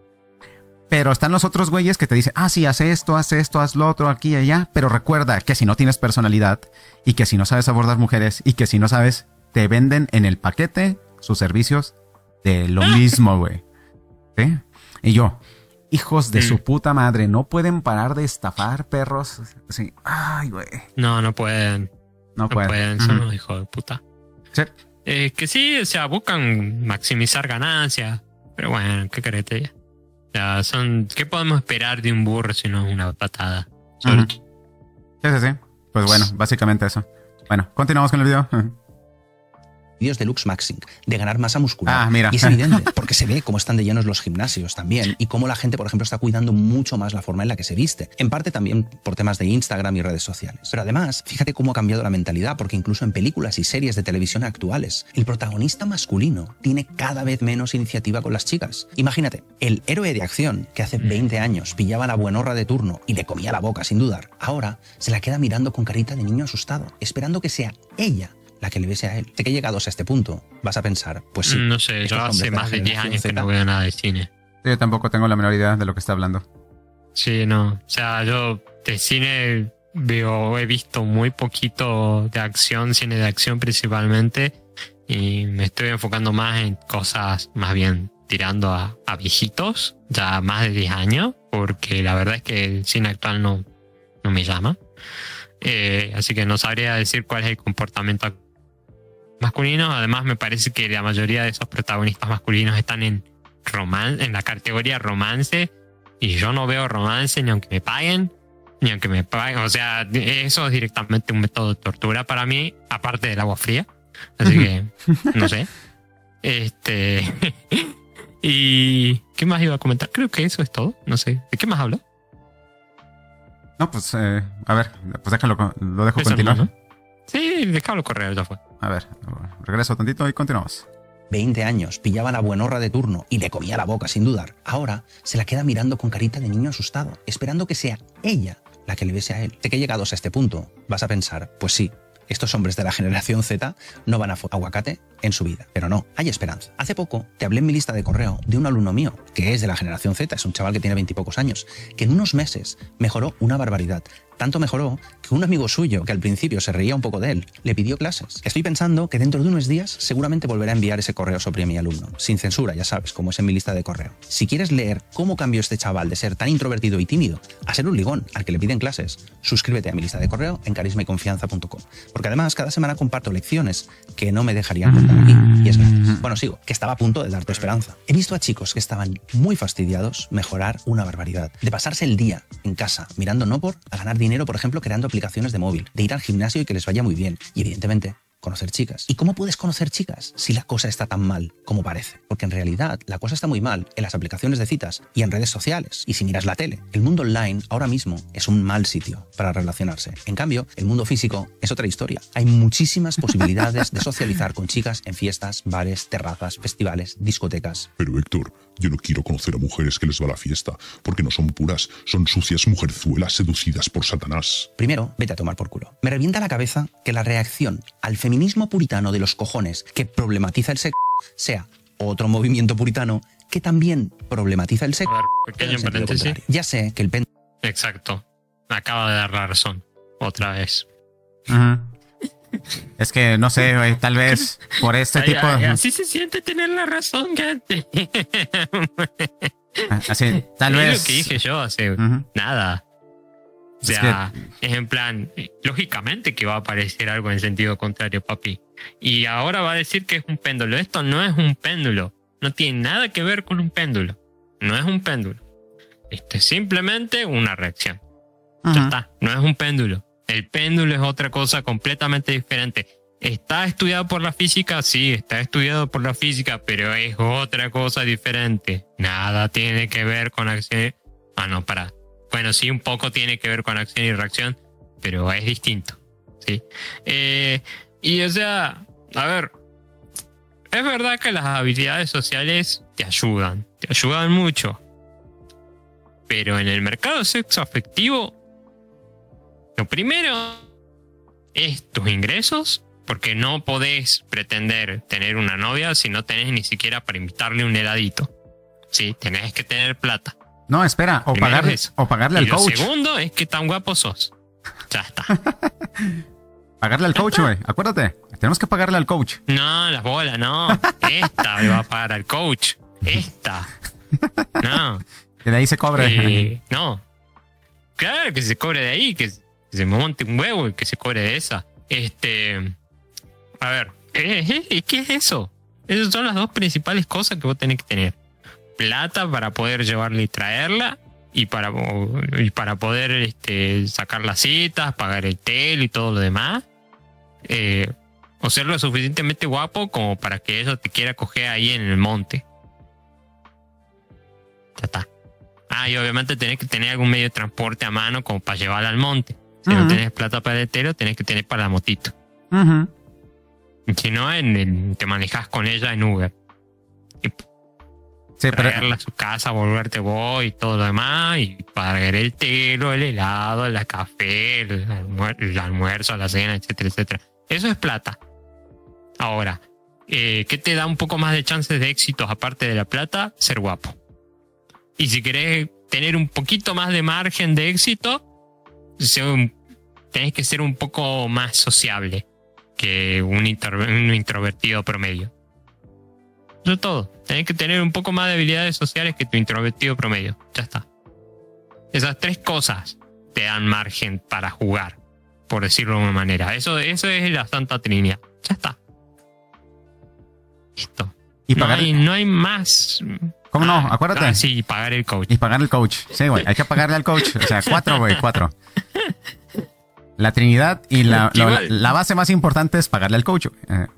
Pero están los otros güeyes que te dicen, ah, sí, haz esto, haz esto, haz lo otro, aquí y allá. Pero recuerda que si no tienes personalidad y que si no sabes abordar mujeres y que si no sabes, te venden en el paquete sus servicios de lo mismo, güey. ¿Sí? Y yo, hijos de sí. su puta madre, no pueden parar de estafar, perros. Así, ay, güey. No, no pueden. No, no pueden. pueden, son unos hijos de puta. Sí. Eh, que sí, o sea, buscan maximizar ganancias. Pero bueno, ¿qué querés te diga? O sea, son, ¿qué podemos esperar de un burro si no es una patada? Uh-huh. Sí, sí, sí. Pues bueno, básicamente eso. Bueno, continuamos con el video. Vídeos de Lux Maxing, de ganar masa muscular. Ah, mira. Y es evidente, porque se ve cómo están de llenos los gimnasios también y cómo la gente, por ejemplo, está cuidando mucho más la forma en la que se viste. En parte también por temas de Instagram y redes sociales. Pero además, fíjate cómo ha cambiado la mentalidad, porque incluso en películas y series de televisión actuales, el protagonista masculino tiene cada vez menos iniciativa con las chicas. Imagínate, el héroe de acción que hace veinte años pillaba a la buenorra de turno y le comía la boca sin dudar, ahora se la queda mirando con carita de niño asustado, esperando que sea ella la que le bese a él. De que llegados a este punto, vas a pensar, pues sí. No sé, yo hace más de diez años que no veo nada de cine. Yo tampoco tengo la menor idea de lo que está hablando. Sí, no. O sea, yo este cine veo, he visto muy poquito de acción, cine de acción principalmente, y me estoy enfocando más en cosas más bien tirando a, a viejitos, ya más de diez años, porque la verdad es que el cine actual no, no me llama. Eh, así que no sabría decir cuál es el comportamiento masculino. Además, me parece que la mayoría de esos protagonistas masculinos están en romance, en la categoría romance, y yo no veo romance ni aunque me paguen, ni aunque me paguen. O sea, eso es directamente un método de tortura para mí, aparte del agua fría. Así que, no sé. Este. ¿Y qué más iba a comentar? Creo que eso es todo. No sé. ¿De qué más hablo? No, pues, eh, a ver, pues déjalo, lo dejo Eso continuar. no, ¿no? Sí, déjalo correr, ya fue. A ver, regreso tantito y continuamos. veinte años, pillaba la buenorra de turno y le comía la boca sin dudar. Ahora se la queda mirando con carita de niño asustado, esperando que sea ella la que le bese a él. De que llegados a este punto, vas a pensar, pues sí, estos hombres de la generación Z no van a fo- aguacate en su vida. Pero no, hay esperanza. Hace poco te hablé en mi lista de correo de un alumno mío, que es de la generación Z, es un chaval que tiene veintipocos años, que en unos meses mejoró una barbaridad. Tanto mejoró que un amigo suyo, que al principio se reía un poco de él, le pidió clases. Estoy pensando que dentro de unos días seguramente volverá a enviar ese correo sobre mi alumno. Sin censura, ya sabes, como es en mi lista de correo. Si quieres leer cómo cambió este chaval de ser tan introvertido y tímido a ser un ligón al que le piden clases, suscríbete a mi lista de correo en carisma y confianza punto com. Porque además cada semana comparto lecciones que no me dejarían contar aquí. Y es gratis. Bueno, sigo, que estaba a punto de darte esperanza. He visto a chicos que estaban muy fastidiados mejorar una barbaridad. De pasarse el día en casa mirando no por a ganar dinero, por ejemplo, creando aplicaciones de móvil, de ir al gimnasio y que les vaya muy bien. Y evidentemente, conocer chicas. ¿Y cómo puedes conocer chicas si la cosa está tan mal como parece? Porque en realidad la cosa está muy mal en las aplicaciones de citas y en redes sociales. Y si miras la tele, el mundo online ahora mismo es un mal sitio para relacionarse. En cambio, el mundo físico es otra historia. Hay muchísimas posibilidades de socializar con chicas en fiestas, bares, terrazas, festivales, discotecas. Pero Héctor, yo no quiero conocer a mujeres que les va la fiesta, porque no son puras, son sucias mujerzuelas seducidas por Satanás. Primero, vete a tomar por culo. Me revienta la cabeza que la reacción al feminismo puritano de los cojones que problematiza el sexo sea otro movimiento puritano que también problematiza el sexo. A ver, pequeño paréntesis. Ya sé que el pen... Exacto. Me acaba de dar la razón. Otra vez. Uh-huh. Es que, no sé, güey, tal vez por este Ay, tipo ay, de... así se siente tener la razón, gente. Así, tal es vez... lo que dije yo hace Uh-huh. nada. O Es sea, es, en plan, lógicamente que va a aparecer algo en sentido contrario, papi. Y ahora va a decir que es un péndulo. Esto no es un péndulo. No tiene nada que ver con un péndulo. No es un péndulo. Esto es simplemente una reacción. Uh-huh. Ya está. No es un péndulo. El péndulo es otra cosa completamente diferente. ¿Está estudiado por la física? Sí, está estudiado por la física, pero es otra cosa diferente. Nada tiene que ver con acción. Ah, no, para. Bueno, sí, un poco tiene que ver con acción y reacción, pero es distinto. ¿Sí? Eh, y o sea, a ver, es verdad que las habilidades sociales te ayudan, te ayudan mucho. Pero en el mercado sexo afectivo, lo primero es tus ingresos, porque no podés pretender tener una novia si no tenés ni siquiera para invitarle un heladito. Sí, tenés que tener plata. No, espera, o, Primero pagarle, es eso. o pagarle Y al lo coach. segundo es que tan guapo sos. Ya está. Pagarle al coach, güey. Acuérdate, tenemos que pagarle al coach. No, las bolas, no. Esta le va a pagar al coach. Esta. No. Que de ahí se cobre. Eh, no. Claro que se cobre de ahí, que se monte un huevo y que se cobre de esa. Este. A ver, ¿qué, qué es eso? Esas son las dos principales cosas que vos tenés que tener. Plata para poder llevarla y traerla, y para, y para poder este, sacar las citas, pagar el tel y todo lo demás. Eh, o ser lo suficientemente guapo como para que ella te quiera coger ahí en el monte. Ya está. Ah, y obviamente tenés que tener algún medio de transporte a mano como para llevarla al monte. Si uh-huh. no tenés plata para el telo, tenés que tener para la motito. Uh-huh. Si no, en, en, te manejas con ella en Uber. Y sí, traerla pero... a su casa, volverte vos y todo lo demás, y pagar el telo, el helado, el café, el, almuer- el almuerzo, la cena, etcétera, etcétera. Eso es plata. Ahora, eh, ¿qué te da un poco más de chances de éxitos aparte de la plata? Ser guapo. Y si querés tener un poquito más de margen de éxito, ser un- tenés que ser un poco más sociable que un, inter- un introvertido promedio. Eso es todo. Tenés que tener un poco más de habilidades sociales que tu introvertido promedio. Ya está. Esas tres cosas te dan margen para jugar, por decirlo de una manera. Eso, eso es la Santa Trinidad. Ya está. Listo. Y No pagar. hay, no hay más. ¿Cómo no? Acuérdate. Ah, sí, pagar el coach. Y pagar el coach. Sí, güey. Hay que pagarle al coach. O sea, cuatro, güey, cuatro. La Trinidad y la, la, Igual. la base más importante es pagarle al coach. Eh,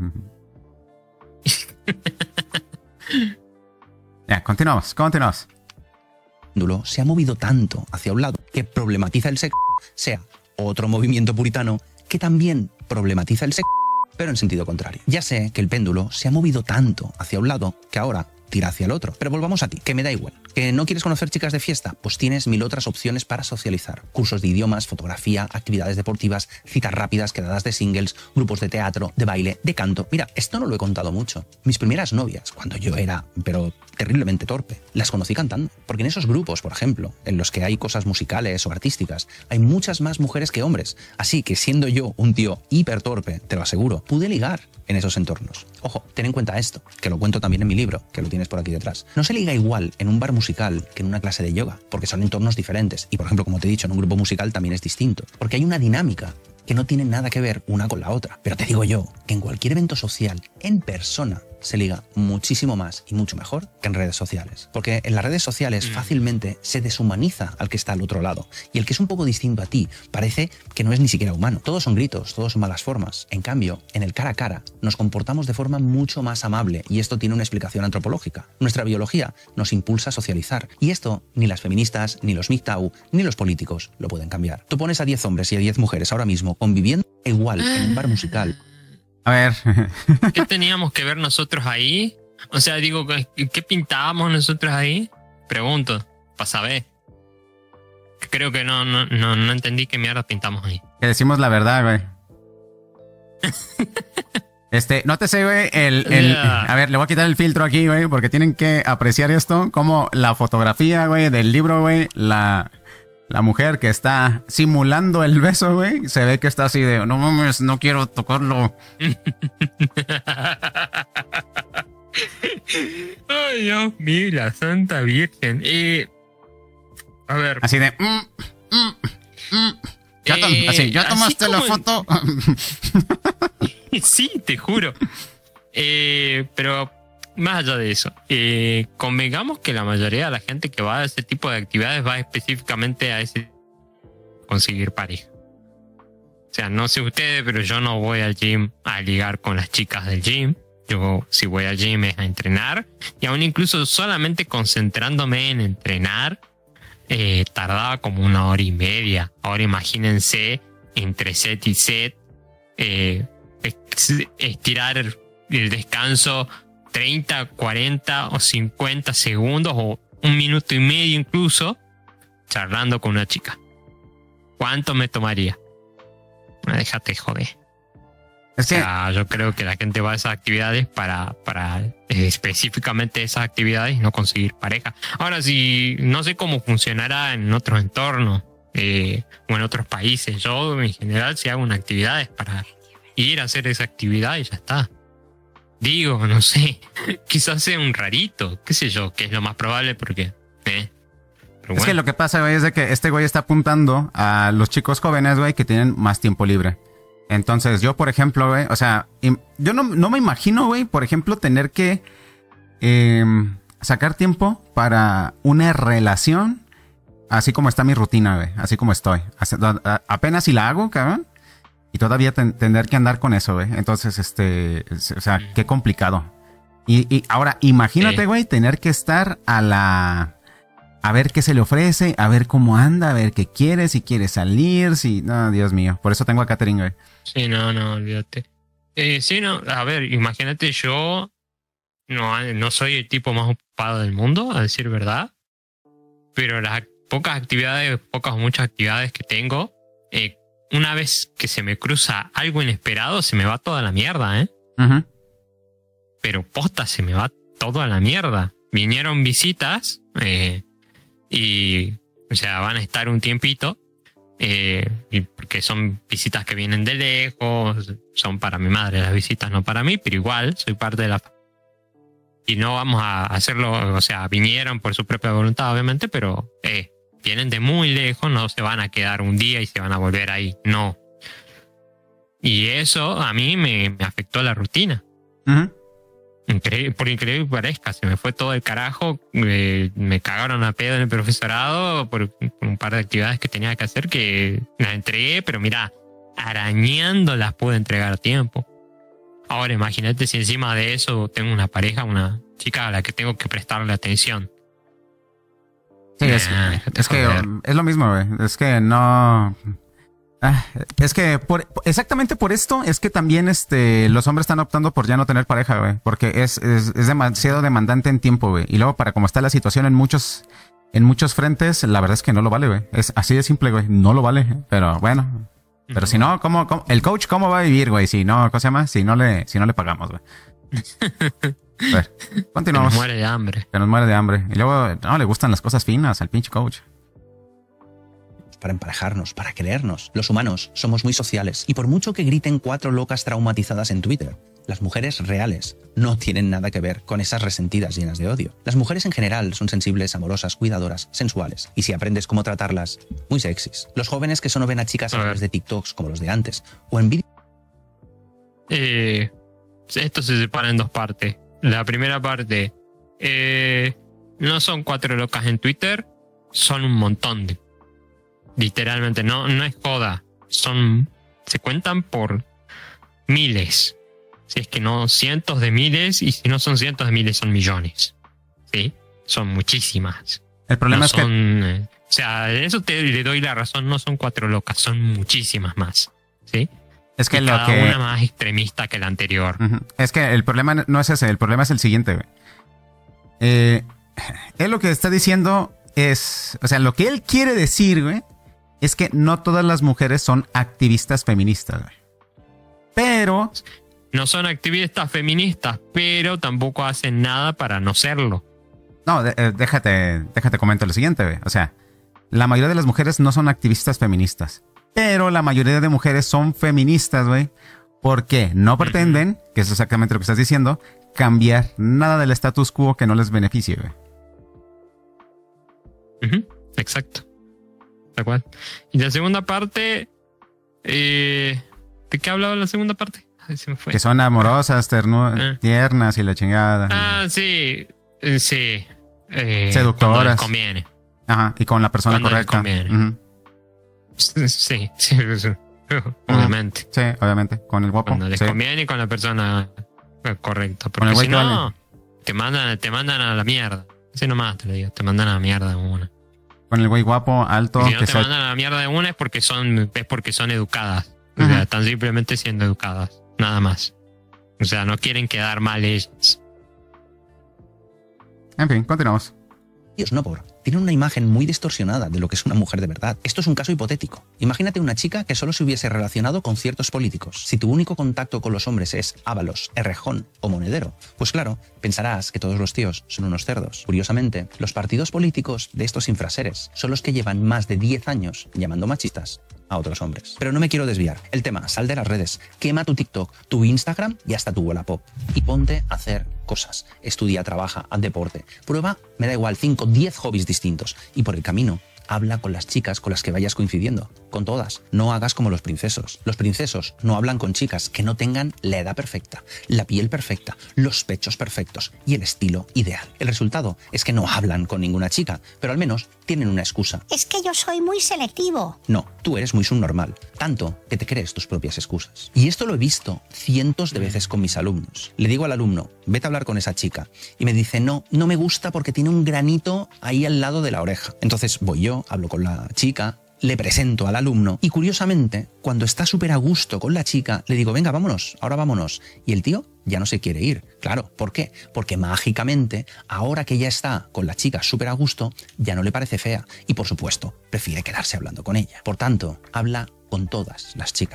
ya, continuamos, continuamos. péndulo se ha movido tanto hacia un lado que problematiza el sexo, sea otro movimiento puritano que también problematiza el sexo, pero en sentido contrario. Ya sé que el péndulo se ha movido tanto hacia un lado que ahora tira hacia el otro. Pero volvamos a ti, que me da igual. ¿Que no quieres conocer chicas de fiesta? Pues tienes mil otras opciones para socializar. Cursos de idiomas, fotografía, actividades deportivas, citas rápidas, quedadas de singles, grupos de teatro, de baile, de canto. Mira, esto no lo he contado mucho. Mis primeras novias, cuando yo era, pero terriblemente torpe, las conocí cantando. Porque en esos grupos, por ejemplo, en los que hay cosas musicales o artísticas, hay muchas más mujeres que hombres. Así que siendo yo un tío hiper torpe, te lo aseguro, pude ligar en esos entornos. Ojo, ten en cuenta esto, que lo cuento también en mi libro, que lo tienes por aquí detrás. No se liga igual en un bar musical que en una clase de yoga, porque son entornos diferentes. Y por ejemplo, como te he dicho, en un grupo musical también es distinto, porque hay una dinámica que no tiene nada que ver una con la otra. Pero te digo yo que en cualquier evento social, en persona, se liga muchísimo más y mucho mejor que en redes sociales. Porque en las redes sociales fácilmente se deshumaniza al que está al otro lado. Y el que es un poco distinto a ti parece que no es ni siquiera humano. Todos son gritos, todos son malas formas. En cambio, en el cara a cara nos comportamos de forma mucho más amable y esto tiene una explicación antropológica. Nuestra biología nos impulsa a socializar y esto ni las feministas, ni los M G T O W, ni los políticos lo pueden cambiar. Tú pones a diez hombres y a diez mujeres ahora mismo conviviendo igual en un bar musical. A ver. ¿Qué teníamos que ver nosotros ahí? O sea, digo, ¿qué, qué pintábamos nosotros ahí? Pregunto, para saber. Creo que no, no, no, no entendí qué mierda pintamos ahí. Que decimos la verdad, güey. Este, nótese, güey, el, el... Ya. A ver, le voy a quitar el filtro aquí, güey, porque tienen que apreciar esto, como la fotografía, güey, del libro, güey, la... La mujer que está simulando el beso, güey, se ve que está así de, no mames, no quiero tocarlo. Ay, Dios mío, la Santa Virgen. Eh, a ver. Así de, mm, mm, mm. Ya, tom- Eh, así, ¿ya así tomaste la como- foto? Sí, te juro. Eh, pero más allá de eso, eh, convengamos que la mayoría de la gente que va a ese tipo de actividades va específicamente a ese conseguir pareja. O sea, no sé ustedes, pero yo no voy al gym a ligar con las chicas del gym. Yo, si voy al gym, es a entrenar. Y aún incluso solamente concentrándome en entrenar, eh, tardaba como una hora y media. Ahora imagínense, entre set y set, eh, ex- estirar el descanso treinta, cuarenta o cincuenta segundos o un minuto y medio incluso, charlando con una chica. ¿Cuánto me tomaría? Déjate joder. Es que, O sea, yo creo que la gente va a esas actividades para, para eh, específicamente esas actividades y no conseguir pareja. Ahora, si no sé cómo funcionará en otros entornos eh, o en otros países. Yo, en general, si hago una actividad es para ir a hacer esa actividad y ya está. Digo, no sé, quizás sea un rarito, qué sé yo, que es lo más probable porque... Eh, pero es que bueno. lo que pasa, güey, es de que este güey está apuntando a los chicos jóvenes, güey, que tienen más tiempo libre. Entonces, yo, por ejemplo, güey, o sea, im- yo no, no me imagino, güey, por ejemplo, tener que eh, sacar tiempo para una relación, así como está mi rutina, güey, así como estoy. Hace- a- a- apenas si la hago, cabrón, y todavía ten- tener que andar con eso, güey. Entonces, este, es- o sea, qué complicado. Y, y ahora, imagínate, Sí. güey, tener que estar a la... A ver qué se le ofrece, a ver cómo anda, a ver qué quiere, si quiere salir, si... No, Dios mío. Por eso tengo a Catherine, güey. Sí, no, no, olvídate. Eh, sí, no, a ver, imagínate, yo no, no soy el tipo más ocupado del mundo, a decir verdad, pero las pocas actividades, pocas o muchas actividades que tengo, eh, una vez que se me cruza algo inesperado, se me va toda la mierda, ¿eh? Ujú. Pero posta, se me va todo a la mierda. Vinieron visitas, eh, y, o sea, van a estar un tiempito, Eh, y porque son visitas que vienen de lejos, son para mi madre las visitas, no para mí, pero igual soy parte de la familia. Y no vamos a hacerlo, o sea, vinieron por su propia voluntad, obviamente, pero eh, vienen de muy lejos, no se van a quedar un día y se van a volver ahí, no. Y eso a mí me, me afectó la rutina. Uh-huh. Increíble, por increíble que parezca, se me fue todo el carajo, eh, me cagaron a pedo en el profesorado por, por un par de actividades que tenía que hacer que las entregué, pero mira, arañando las pude entregar a tiempo. Ahora imagínate si encima de eso tengo una pareja, una chica a la que tengo que prestarle atención. Sí, es, Ah, es que es lo mismo, güey. Es que no... Ah, es que por, exactamente por esto es que también este los hombres están optando por ya no tener pareja, güey. Porque es, es, es demasiado demandante en tiempo, güey. Y luego para como está la situación en muchos en muchos frentes, la verdad es que no lo vale, güey. Es así de simple, güey. No lo vale. Pero bueno. Pero si no, ¿cómo, cómo el coach cómo va a vivir, güey? Si no, ¿cómo se llama? Si no le, si no le pagamos, güey. A ver, continuamos. Que nos muere de hambre. Que nos muere de hambre. Y luego, no, le gustan las cosas finas al pinche coach. Para emparejarnos, para querernos. Los humanos somos muy sociales y por mucho que griten cuatro locas traumatizadas en Twitter, las mujeres reales no tienen nada que ver con esas resentidas llenas de odio. Las mujeres en general son sensibles, amorosas, cuidadoras, sensuales y si aprendes cómo tratarlas, muy sexys. Los jóvenes que solo ven a chicas a través de TikToks como los de antes o en vídeos... Eh, esto se separa en dos partes. La primera parte, eh, no son cuatro locas en Twitter, son un montón de... Literalmente, no, no es joda. Son, se cuentan por miles. Si es que no cientos de miles, y si no son cientos de miles, son millones. ¿Sí? Son muchísimas. El problema no es son, que... eh, o sea, de eso te le doy la razón, no son cuatro locas, son muchísimas más. ¿Sí? Es que y lo cada que... una más extremista que la anterior. Uh-huh. Es que el problema no es ese, el problema es el siguiente, güey. Eh, él lo que está diciendo es... O sea, lo que él quiere decir, güey, es que no todas las mujeres son activistas feministas, güey. Pero... No son activistas feministas, pero tampoco hacen nada para no serlo. No, de, eh, déjate, déjate comento lo siguiente, güey. O sea, la mayoría de las mujeres no son activistas feministas. Pero la mayoría de mujeres son feministas, güey. Porque no pretenden, uh-huh. que es exactamente lo que estás diciendo, cambiar nada del status quo que no les beneficie, güey. Uh-huh. Exacto. Tal cual. Y la segunda parte... Eh, ¿de qué ha hablado la segunda parte? Ay, se me fue. Que son amorosas, ternu- ah. tiernas y la chingada. Ah, sí. Eh, sí. Eh, Seductoras. Cuando les conviene. Ajá, y con la persona cuando correcta. Les conviene. Uh-huh. Sí, sí, sí. Obviamente. Sí, obviamente. Con el guapo. Cuando les sí. conviene y con la persona correcta. Con el Porque güey si que no, vale. te mandan, te mandan a la mierda. Así nomás te lo digo. Te mandan a la mierda de una. Con el güey guapo, alto. Y si no que te sea... mandan a la mierda de una es porque son, es porque son educadas. O sea, Ajá. están simplemente siendo educadas. Nada más. O sea, no quieren quedar mal ellas. En fin, continuamos. Dios, no por. Tienen una imagen muy distorsionada de lo que es una mujer de verdad. Esto es un caso hipotético. Imagínate una chica que solo se hubiese relacionado con ciertos políticos. Si tu único contacto con los hombres es Ábalos, Errejón o Monedero, pues claro, pensarás que todos los tíos son unos cerdos. Curiosamente, los partidos políticos de estos infraseres son los que llevan más de diez años llamando machistas a otros hombres. Pero no me quiero desviar. El tema, sal de las redes, quema tu TikTok, tu Instagram y hasta tu Wallapop. Y ponte a hacer cosas. Estudia, trabaja, haz deporte. Prueba, me da igual, cinco, diez hobbies distintos. Y por el camino, habla con las chicas con las que vayas coincidiendo. Con todas. No hagas como los princesos. Los princesos no hablan con chicas que no tengan la edad perfecta, la piel perfecta, los pechos perfectos y el estilo ideal. El resultado es que no hablan con ninguna chica, pero al menos tienen una excusa. Es que yo soy muy selectivo. No, tú eres muy subnormal, tanto que te crees tus propias excusas. Y esto lo he visto cientos de veces con mis alumnos. Le digo al alumno, vete a hablar con esa chica. Y me dice, no, no me gusta porque tiene un granito ahí al lado de la oreja. Entonces voy yo, hablo con la chica, le presento al alumno y curiosamente, cuando está súper a gusto con la chica, le digo, venga, vámonos, ahora vámonos. Y el tío ya no se quiere ir. Claro, ¿por qué? Porque mágicamente, ahora que ya está con la chica súper a gusto, ya no le parece fea y por supuesto, prefiere quedarse hablando con ella. Por tanto, habla con todas las chicas.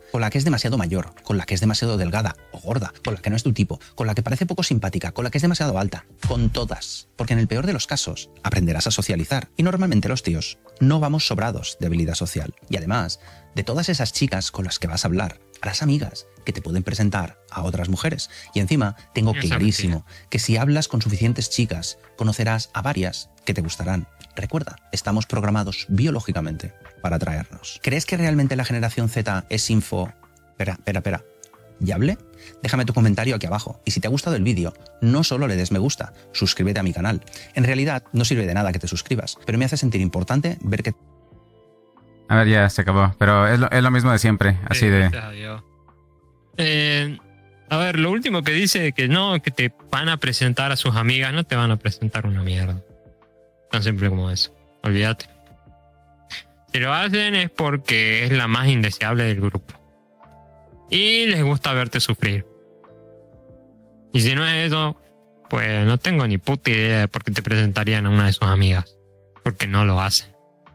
con la que es demasiado mayor, con la que es demasiado delgada o gorda, con la que no es tu tipo, con la que parece poco simpática, con la que es demasiado alta, con todas. Porque en el peor de los casos, aprenderás a socializar. Y normalmente los tíos no vamos sobrados de habilidad social. Y además, de todas esas chicas con las que vas a hablar, harás amigas que te pueden presentar a otras mujeres. Y encima, tengo clarísimo que si hablas con suficientes chicas, conocerás a varias que te gustarán. Recuerda, estamos programados biológicamente para atraernos. ¿Crees que realmente la generación Z es info... Espera, espera, espera. ¿Yable? Déjame tu comentario aquí abajo. Y si te ha gustado el vídeo, no solo le des me gusta, suscríbete a mi canal. En realidad, no sirve de nada que te suscribas, pero me hace sentir importante ver que... A ver, ya se acabó. Pero es lo, es lo mismo de siempre. Así Sí, de... gracias a Dios. Eh, a ver, lo último que dice que no, que te van a presentar a sus amigas, no te van a presentar una mierda. Tan simple como eso. Olvídate. Si lo hacen es porque es la más indeseable del grupo. Y les gusta verte sufrir. Y si no es eso, pues no tengo ni puta idea de por qué te presentarían a una de sus amigas. Porque no lo hacen.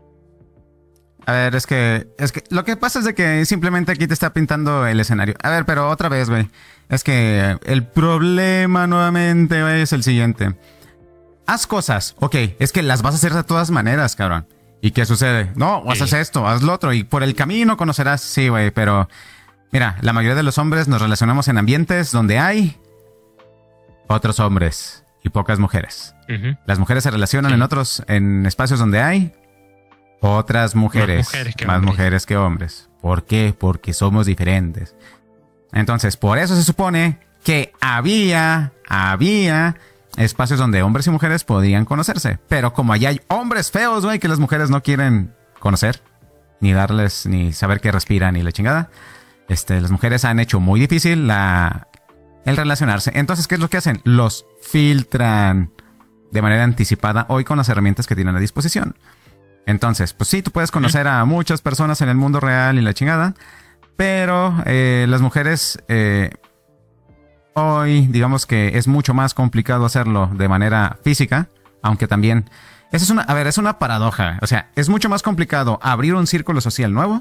A ver, es que, es que lo que pasa es de que simplemente aquí te está pintando el escenario. A ver, pero otra vez, güey. Es que el problema nuevamente, güey, es el siguiente. Haz cosas, ok, es que las vas a hacer de todas maneras, cabrón. ¿Y qué sucede? No, sí. Haces esto, haz lo otro y por el camino conocerás, sí, güey, pero... Mira, la mayoría de los hombres nos relacionamos en ambientes donde hay otros hombres y pocas mujeres. Uh-huh. Las mujeres se relacionan sí. en otros, en espacios donde hay otras mujeres, más mujeres, que, más hombres. mujeres que hombres. ¿Por qué? Porque somos diferentes. Entonces, por eso se supone que había, había espacios donde hombres y mujeres podían conocerse. Pero como allá hay hombres feos, güey, que las mujeres no quieren conocer, ni darles, ni saber que respiran, ni la chingada. Este, las mujeres han hecho muy difícil la, el relacionarse. Entonces, ¿qué es lo que hacen? Los filtran de manera anticipada hoy con las herramientas que tienen a disposición. Entonces, pues sí, tú puedes conocer a muchas personas en el mundo real y la chingada, pero eh, las mujeres eh, hoy, digamos que es mucho más complicado hacerlo de manera física, aunque también... Esa es una, a ver, es una paradoja. O sea, es mucho más complicado abrir un círculo social nuevo,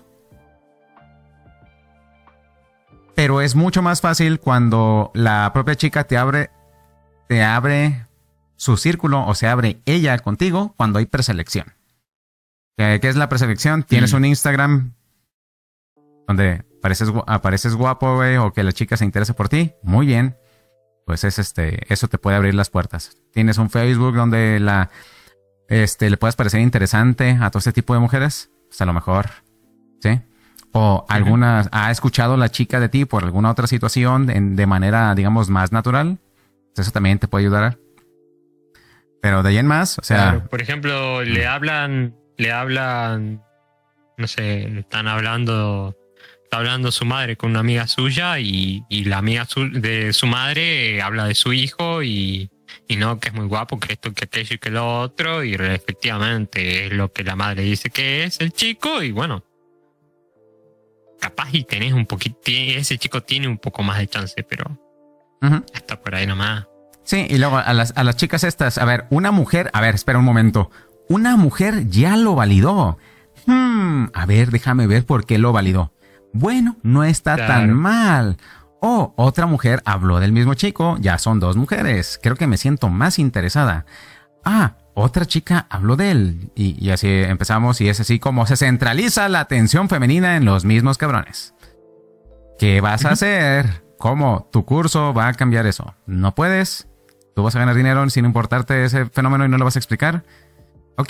pero es mucho más fácil cuando la propia chica te abre, te abre su círculo o se abre ella contigo cuando hay preselección. ¿Qué es la preselección? Tienes mm. un Instagram donde apareces, apareces guapo, güey, o que la chica se interesa por ti. Muy bien. Pues es este, eso te puede abrir las puertas. Tienes un Facebook donde la, este, le puedes parecer interesante a todo este tipo de mujeres. Pues a lo mejor, ¿sí? O alguna, ha escuchado la chica de ti por alguna otra situación de, de manera, digamos, más natural. Eso también te puede ayudar. Pero de ahí en más, o sea... Claro, por ejemplo, le hablan, le hablan, no sé, le están hablando, está hablando su madre con una amiga suya y, y la amiga su, de su madre habla de su hijo y, y no, que es muy guapo, que esto, que aquello y que lo otro. Y efectivamente es lo que la madre dice que es el chico y bueno... Capaz y tenés un poquito, ese chico tiene un poco más de chance, pero uh-huh. está por ahí nomás. Sí, y luego a las, a las chicas estas, a ver, una mujer, a ver, espera un momento, una mujer ya lo validó. Hmm, a ver, déjame ver por qué lo validó. Bueno, no está claro. tan mal. Oh, otra mujer habló del mismo chico, ya son dos mujeres, creo que me siento más interesada. Ah, otra chica habló de él. Y, y así empezamos y es así como se centraliza la atención femenina en los mismos cabrones. ¿Qué vas a hacer? ¿Cómo? Tu curso va a cambiar eso. No puedes. Tú vas a ganar dinero sin importarte ese fenómeno y no lo vas a explicar. Ok.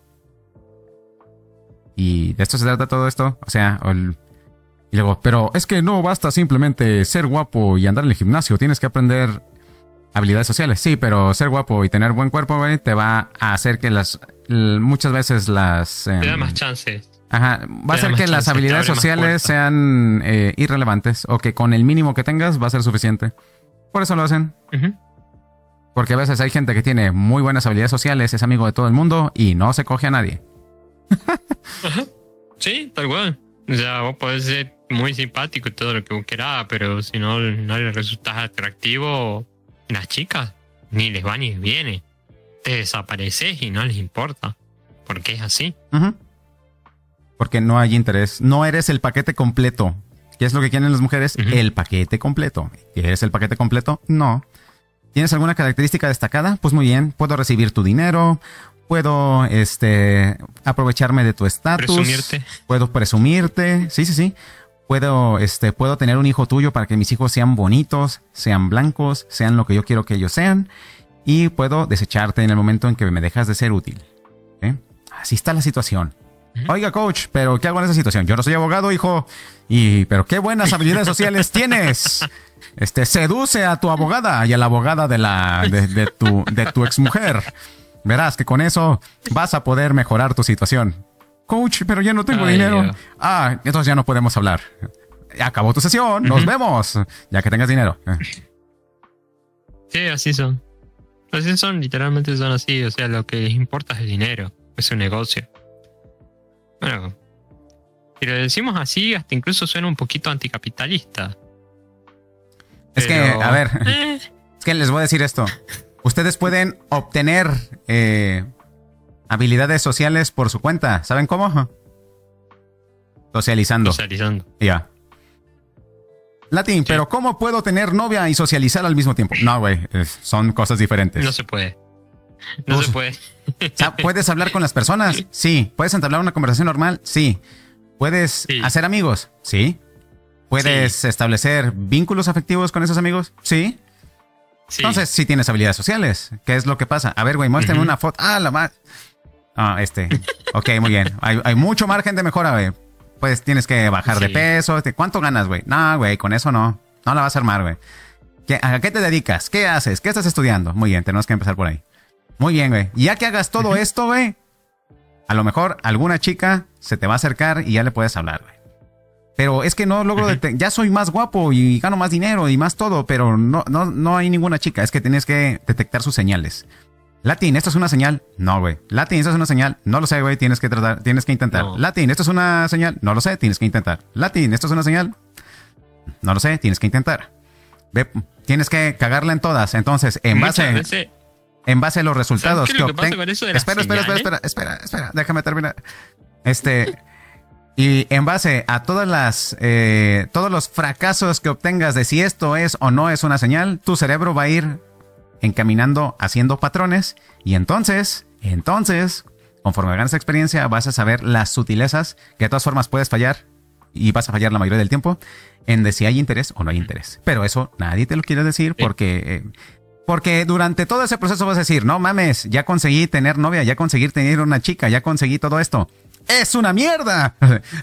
Y de esto se trata todo esto. O sea, el... y luego, pero es que no basta simplemente ser guapo y andar en el gimnasio. Tienes que aprender... habilidades sociales, sí, pero ser guapo y tener buen cuerpo, güey, te va a hacer que las... muchas veces las... Eh, te da más chances. Ajá, va a hacer que las habilidades sociales sean eh, irrelevantes o que con el mínimo que tengas va a ser suficiente. Por eso lo hacen. Uh-huh. Porque a veces hay gente que tiene muy buenas habilidades sociales, es amigo de todo el mundo y no se coge a nadie. Ajá. Sí, tal cual. O sea, vos podés ser muy simpático y todo lo que vos querás, pero si no, no le resultas atractivo... Las chicas ni les va ni les viene. Te desapareces y no les importa. Porque es así. Uh-huh. Porque no hay interés. No eres el paquete completo ¿Qué es lo que quieren las mujeres? Uh-huh. El paquete completo. ¿Quieres el paquete completo? No. ¿Tienes alguna característica destacada? Pues muy bien, puedo recibir tu dinero, puedo este, aprovecharme de tu estatus. Presumirte. Puedo presumirte, sí, sí, sí. Puedo, este, puedo tener un hijo tuyo para que mis hijos sean bonitos, sean blancos, sean lo que yo quiero que ellos sean. Y puedo desecharte en el momento en que me dejas de ser útil. ¿Eh? Así está la situación. Oiga, coach, pero ¿qué hago en esa situación? Yo no soy abogado, hijo. Y, pero qué buenas habilidades sociales tienes. Este, seduce a tu abogada y a la abogada de la, de, de tu, de tu exmujer. Verás que con eso vas a poder mejorar tu situación. Coach, pero ya no tengo Ay, dinero. Dios. Ah, entonces ya no podemos hablar. Acabó tu sesión, nos uh-huh. vemos. Ya que tengas dinero. Sí, así son. Así son, literalmente son así. O sea, lo que les importa es el dinero. Es un negocio. Bueno, si lo decimos así, hasta incluso suena un poquito anticapitalista. Es Pero... que, a ver, eh. es que les voy a decir esto. Ustedes pueden obtener eh, habilidades sociales por su cuenta. ¿Saben cómo? Socializando. Socializando. Ya. Yeah. Latín, sí. Pero ¿cómo puedo tener novia y socializar al mismo tiempo? No, güey, son cosas diferentes. No se puede. No Uf. se puede. O sea, ¿puedes hablar con las personas? Sí. ¿Puedes entablar una conversación normal? Sí. ¿Puedes sí. hacer amigos? Sí. ¿Puedes sí. establecer vínculos afectivos con esos amigos? Sí. sí. Entonces, sí tienes habilidades sociales. ¿Qué es lo que pasa? A ver, güey, muéstrame uh-huh. una foto. Ah, la más. Ah, este. Ok, muy bien. Hay, hay mucho margen de mejora, güey. Pues tienes que bajar sí. de peso. ¿Cuánto ganas, güey? No, güey, con eso no. No la vas a armar, güey. ¿A qué te dedicas? ¿Qué haces? ¿Qué estás estudiando? Muy bien, tenemos que empezar por ahí. Muy bien, güey. Y ya que hagas todo uh-huh. esto, güey, a lo mejor alguna chica se te va a acercar y ya le puedes hablar, güey. Pero es que no logro... Uh-huh. Det- ya soy más guapo y gano más dinero y más todo, pero no, no, no hay ninguna chica. Es que tienes que detectar sus señales. Latín, ¿esto es una señal? No, güey. Latín, ¿esto es una señal? No lo sé, güey. Tienes que tratar, tienes que intentar. No. Latín, ¿esto es una señal? No lo sé. Tienes que intentar. Latín, ¿esto es una señal? No lo sé. Tienes que intentar. Ve, tienes que cagarla en todas. Entonces, en base... Veces... En base a los resultados que obtengas. Espera, espera, espera, espera, espera, espera, déjame terminar. Este. Y en base a todas las. Eh, todos los fracasos que obtengas de si esto es o no es una señal, tu cerebro va a ir encaminando, haciendo patrones. Y entonces, entonces, conforme ganas experiencia, vas a saber las sutilezas que de todas formas puedes fallar. Y vas a fallar la mayoría del tiempo en de si hay interés o no hay interés. Pero eso nadie te lo quiere decir porque. Eh, Porque durante todo ese proceso vas a decir, no mames, ya conseguí tener novia, ya conseguí tener una chica, ya conseguí todo esto. ¡Es una mierda!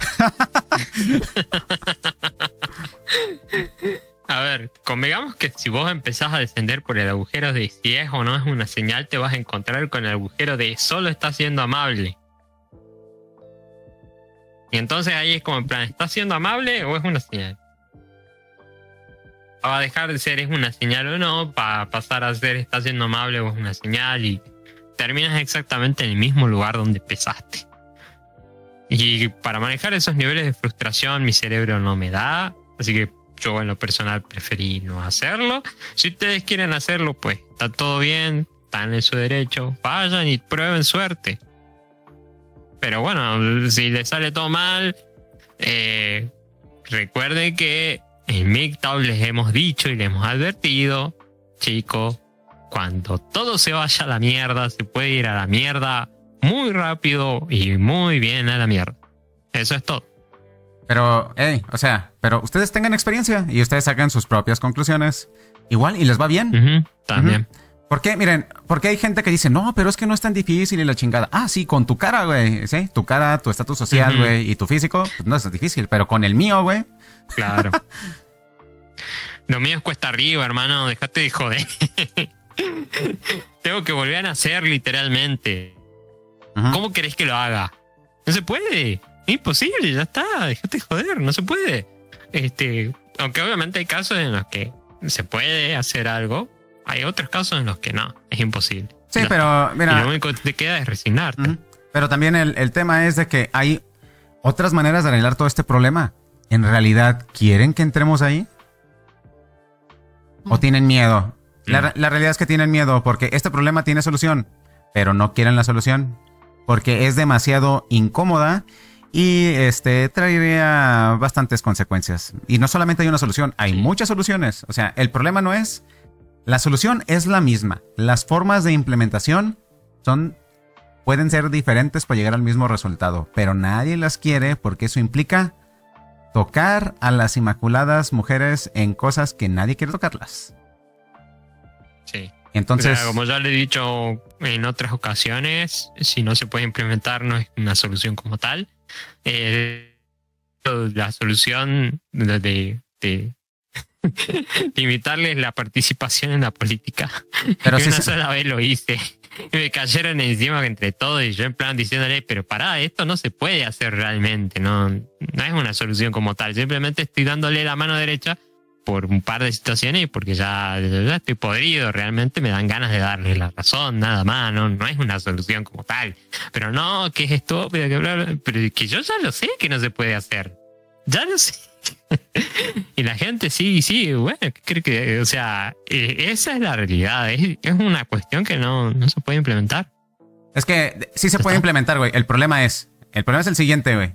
A ver, convengamos que si vos empezás a descender por el agujero de si es o no es una señal, te vas a encontrar con el agujero de solo está siendo amable. Y entonces ahí es como en plan, ¿está siendo amable o es una señal? Va a dejar de ser es una señal o no, para pasar a ser está siendo amable o es una señal y terminas exactamente en el mismo lugar donde empezaste. Y para manejar esos niveles de frustración mi cerebro no me da, así que yo en lo personal preferí no hacerlo. Si ustedes quieren hacerlo, pues está todo bien, están en su derecho, vayan y prueben suerte. Pero bueno, si les sale todo mal, eh, recuerden que en M G T O W les hemos dicho y les hemos advertido, chicos, cuando todo se vaya a la mierda, se puede ir a la mierda muy rápido y muy bien a la mierda. Eso es todo. Pero, hey, o sea, pero ustedes tengan experiencia y ustedes sacan sus propias conclusiones. Igual, y les va bien. Uh-huh, también. Uh-huh. ¿Por qué? Miren, porque hay gente que dice, no, pero es que no es tan difícil y la chingada. Ah, sí, con tu cara, güey, ¿sí? Tu cara, tu estatus social, güey, uh-huh. y tu físico, pues no es tan difícil, pero con el mío, güey. Claro. Lo mío es cuesta arriba, hermano, dejate de joder. Tengo que volver a nacer, literalmente. Uh-huh. ¿Cómo querés que lo haga? No se puede. Es imposible, ya está, dejate de joder, no se puede. Este, aunque obviamente hay casos en los que se puede hacer algo, hay otros casos en los que no, es imposible. Sí, ya pero está. Mira. Y lo único que te queda es resignarte. Uh-huh. Pero también el, el tema es de que hay otras maneras de arreglar todo este problema. ¿En realidad quieren que entremos ahí? ¿O tienen miedo? Mm. La, la realidad es que tienen miedo porque este problema tiene solución, pero no quieren la solución porque es demasiado incómoda Y este traería bastantes consecuencias. Y no solamente hay una solución, hay muchas soluciones. O sea, el problema no es... La solución es la misma. Las formas de implementación son... pueden ser diferentes para llegar al mismo resultado. Pero nadie las quiere porque eso implica... tocar a las inmaculadas mujeres en cosas que nadie quiere tocarlas. Sí. Entonces, o sea, como ya le he dicho en otras ocasiones, si no se puede implementar no es una solución como tal. Eh, la solución de, de, de limitarles la participación en la política. Pero que sí una se... sola vez lo hice. Y me cayeron encima entre todos y yo en plan diciéndole, pero pará, esto no se puede hacer realmente, no, no es una solución como tal, simplemente estoy dándole la mano derecha por un par de situaciones y porque ya, ya estoy podrido, realmente me dan ganas de darle la razón, nada más, no, no es una solución como tal, pero no, que es estúpido, que bla, bla, pero que yo ya lo sé que no se puede hacer, ya lo sé. Y la gente sí, sí, bueno, creo que, o sea, eh, esa es la realidad, es, es una cuestión que no, no se puede implementar. Es que sí se puede implementar, güey. El problema es, el problema es el siguiente, güey.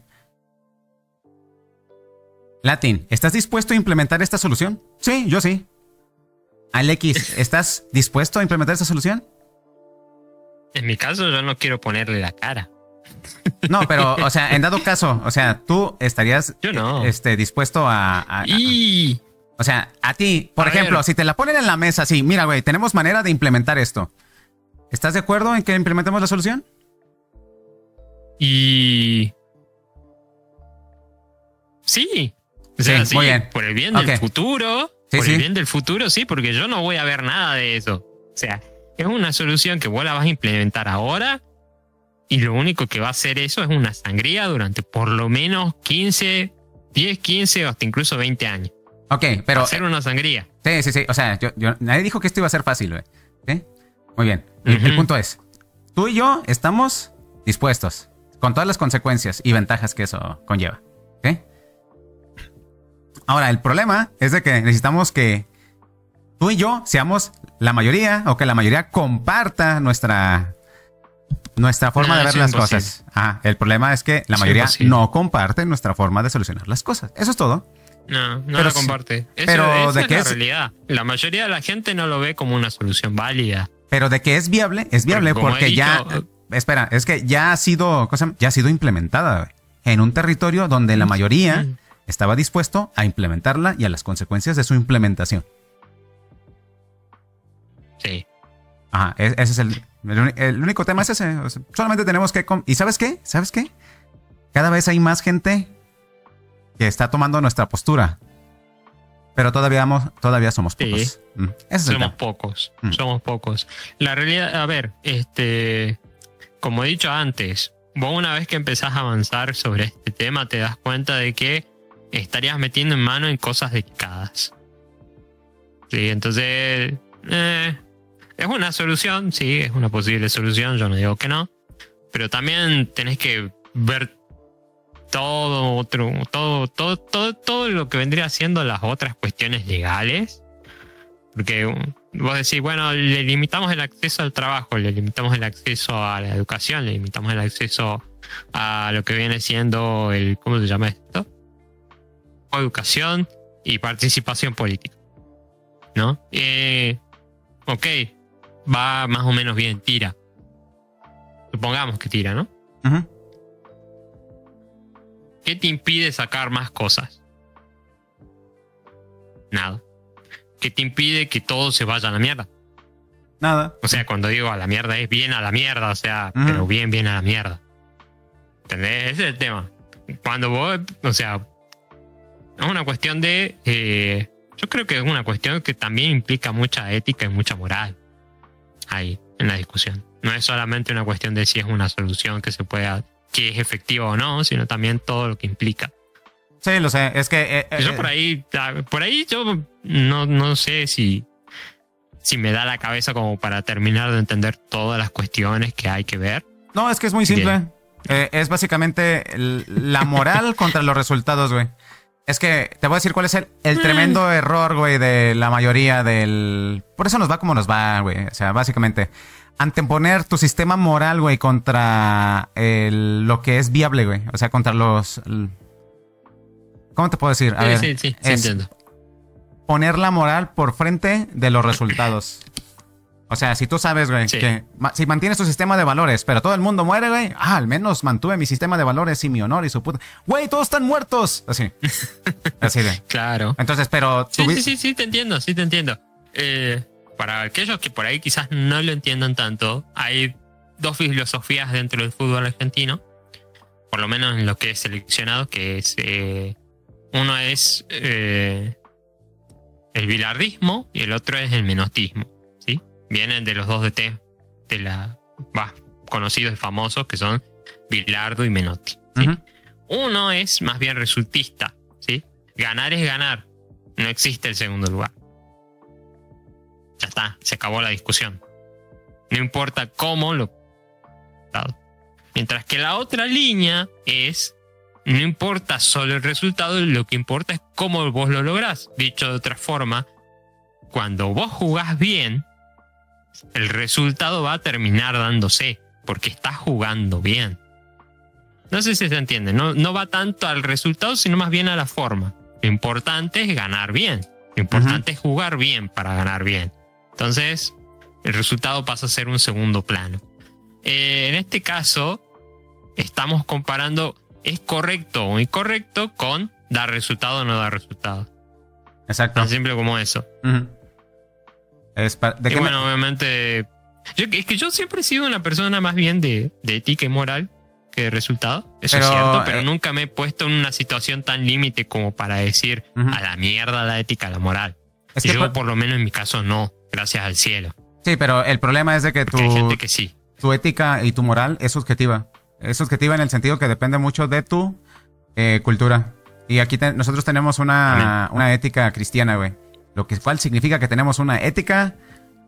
Latin, ¿estás dispuesto a implementar esta solución? Sí, yo sí. Alex, ¿estás dispuesto a implementar esta solución? En mi caso, yo no quiero ponerle la cara. No, pero, o sea, en dado caso, o sea, tú estarías Yo no. este, dispuesto a... a, a y... O sea, a ti, por a ejemplo, ver. si te la ponen en la mesa así, mira, güey, tenemos manera de implementar esto. ¿Estás de acuerdo en que implementemos la solución? Y... Sí. O sea, Sí, sí, muy bien. por el bien Ok. del futuro, Sí, por sí. el bien del futuro, sí, porque yo no voy a ver nada de eso. O sea, es una solución que vos la vas a implementar ahora y lo único que va a hacer eso es una sangría durante por lo menos quince, diez, quince o hasta incluso veinte años. Ok, pero... Hacer una sangría. Sí, sí, sí. O sea, yo, yo- nadie dijo que esto iba a ser fácil, güey. ¿Sí? Muy bien. El, el Ujú. punto es, tú y yo estamos dispuestos, con todas las consecuencias y ventajas que eso conlleva. ¿Ok? Ahora, el problema es de que necesitamos que tú y yo seamos la mayoría, o que la mayoría comparta nuestra, nuestra forma No, de ver eso es las imposible. cosas. Ah, el problema es que la Es mayoría imposible. no comparte nuestra forma de solucionar las cosas. Eso es todo. No, no Pero la sí- comparte. Eso, pero esa ¿de es qué la es? realidad. La mayoría de la gente no lo ve como una solución válida. Pero de que es viable, es viable Porque como porque, he ya... dicho- Espera, es que ya ha sido, cosa, ya ha sido implementada, güey, en un territorio donde la mayoría Mm. estaba dispuesto a implementarla y a las consecuencias de su implementación. Sí. Ajá, e- ese es el, el, uni- el único tema es ese. O sea, solamente tenemos que... com- ¿Y sabes qué? ¿Sabes qué? Cada vez hay más gente que está tomando nuestra postura. Pero todavía, mo- todavía somos Sí. pocos. Mm, ese es el Somos tema. pocos, Mm. somos pocos. La realidad, a ver, este, como he dicho antes, vos una vez que empezás a avanzar sobre este tema te das cuenta de que estarías metiendo en mano en cosas delicadas. Sí, entonces, eh, es una solución, sí, es una posible solución, yo no digo que no, pero también tenés que ver todo otro, todo, todo, todo, todo lo que vendría siendo las otras cuestiones legales. Porque vos decís, bueno, le limitamos el acceso al trabajo, le limitamos el acceso a la educación, le limitamos el acceso a lo que viene siendo el, ¿cómo se llama esto? Educación y participación política, ¿no? Eh, ok, va más o menos bien, tira. Supongamos que tira, ¿no? Ujú. ¿Qué te impide sacar más cosas? Nada. ¿Qué te impide que todo se vaya a la mierda? Nada. O sea, cuando digo a la mierda es bien a la mierda, o sea, Ujú. pero bien, bien a la mierda. ¿Entendés? Ese es el tema. Cuando vos, o sea, es una cuestión de... eh, yo creo que es una cuestión que también implica mucha ética y mucha moral ahí, en la discusión. No es solamente una cuestión de si es una solución que se pueda, que es efectiva o no, sino también todo lo que implica. Sí, lo sé. Es que... eh, eh, Yo por ahí, por ahí yo no, no sé si, si me da la cabeza como para terminar de entender todas las cuestiones que hay que ver. No, es que es muy simple. Bien. Eh, es básicamente el- la moral contra los resultados, güey. Es que te voy a decir cuál es el, el tremendo error, güey, de la mayoría del... Por eso nos va como nos va, güey. O sea, básicamente, anteponer tu sistema moral, güey, contra el, lo que es viable, güey. O sea, contra los... El, ¿cómo te puedo decir? A sí, ver, sí, sí, sí, es entiendo. poner la moral por frente de los resultados. O sea, si tú sabes, güey, Sí. que ma- si mantienes tu sistema de valores, pero todo el mundo muere, güey, ah, al menos mantuve mi sistema de valores y mi honor y su puta... Güey, todos están muertos. Así. Así de... Claro. Entonces, pero... Sí, tu vi- sí, sí, sí, te entiendo, sí te entiendo. Eh, para aquellos que por ahí quizás no lo entiendan tanto, hay dos filosofías dentro del fútbol argentino, por lo menos en lo que es seleccionado, que es... eh, uno es eh, el bilardismo y el otro es el menotismo, ¿sí? Vienen de los dos D T de la... bah, conocidos y famosos, que son Bilardo y Menotti, ¿sí? Ujú. Uno es más bien resultista, ¿sí? Ganar es ganar. No existe el segundo lugar. Ya está, se acabó la discusión. No importa cómo lo... Mientras que la otra línea es... No importa solo el resultado, lo que importa es cómo vos lo lográs. Dicho de otra forma, cuando vos jugás bien, el resultado va a terminar dándose, porque estás jugando bien. No sé si se entiende, no, no va tanto al resultado, sino más bien a la forma. Lo importante es ganar bien. Lo importante es jugar bien para ganar bien. Entonces, el resultado pasa a ser un segundo plano. Eh, en este caso, estamos comparando es correcto o incorrecto con dar resultado o no dar resultado. Exacto. Tan simple como eso. Ujú. Es pa- ¿de Y qué me- bueno, obviamente... Yo, es que yo siempre he sido una persona más bien de, de ética y moral que de resultado. Eso Pero, es cierto, pero eh, nunca me he puesto en una situación tan límite como para decir Ujú. a la mierda la ética, la moral. Es Y que yo, por- por lo menos en mi caso, no. Gracias al cielo. Sí, pero el problema es de que tu, Porque hay gente que sí. tu ética y tu moral es subjetiva. Es subjetiva en el sentido que depende mucho de tu eh, cultura. Y aquí te- nosotros tenemos una, una ética cristiana, güey. Lo que cual significa que tenemos una ética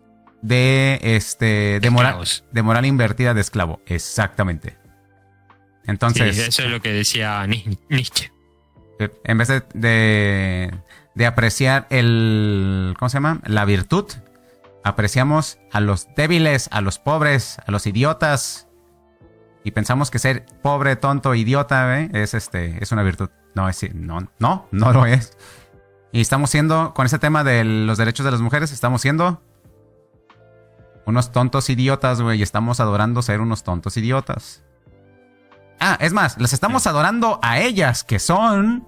de este de moral, Esclavos. de moral invertida de esclavo. Exactamente. Entonces, Sí, eso es lo que decía Ni- Nietzsche. eh, en vez de, de, de apreciar el, ¿cómo se llama? La virtud, apreciamos a los débiles, a los pobres, a los idiotas. Y pensamos que ser pobre, tonto, idiota, ¿ve? es este, es una virtud. No, es no, no, no lo es. Y estamos siendo, con este tema de los derechos de las mujeres, estamos siendo unos tontos idiotas, güey. Y estamos adorando ser unos tontos idiotas. Ah, es más, las estamos adorando a ellas, que son...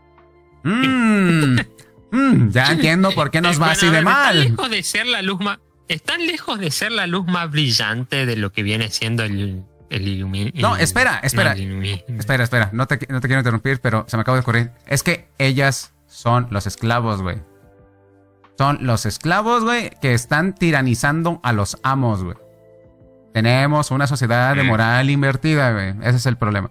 Mm, mm, ya entiendo por qué nos va Bueno, así a de ver, Están mal. lejos de ser la luz más... Están lejos de ser la luz más brillante de lo que viene siendo el... el ilumi- No, el- espera, espera. no, el ilumi- Espera, espera, no te, no te quiero interrumpir, pero se me acaba de ocurrir. Es que ellas son los esclavos, güey. Son los esclavos, güey, que están tiranizando a los amos, güey. Tenemos una sociedad de Mm. moral invertida, güey. Ese es el problema.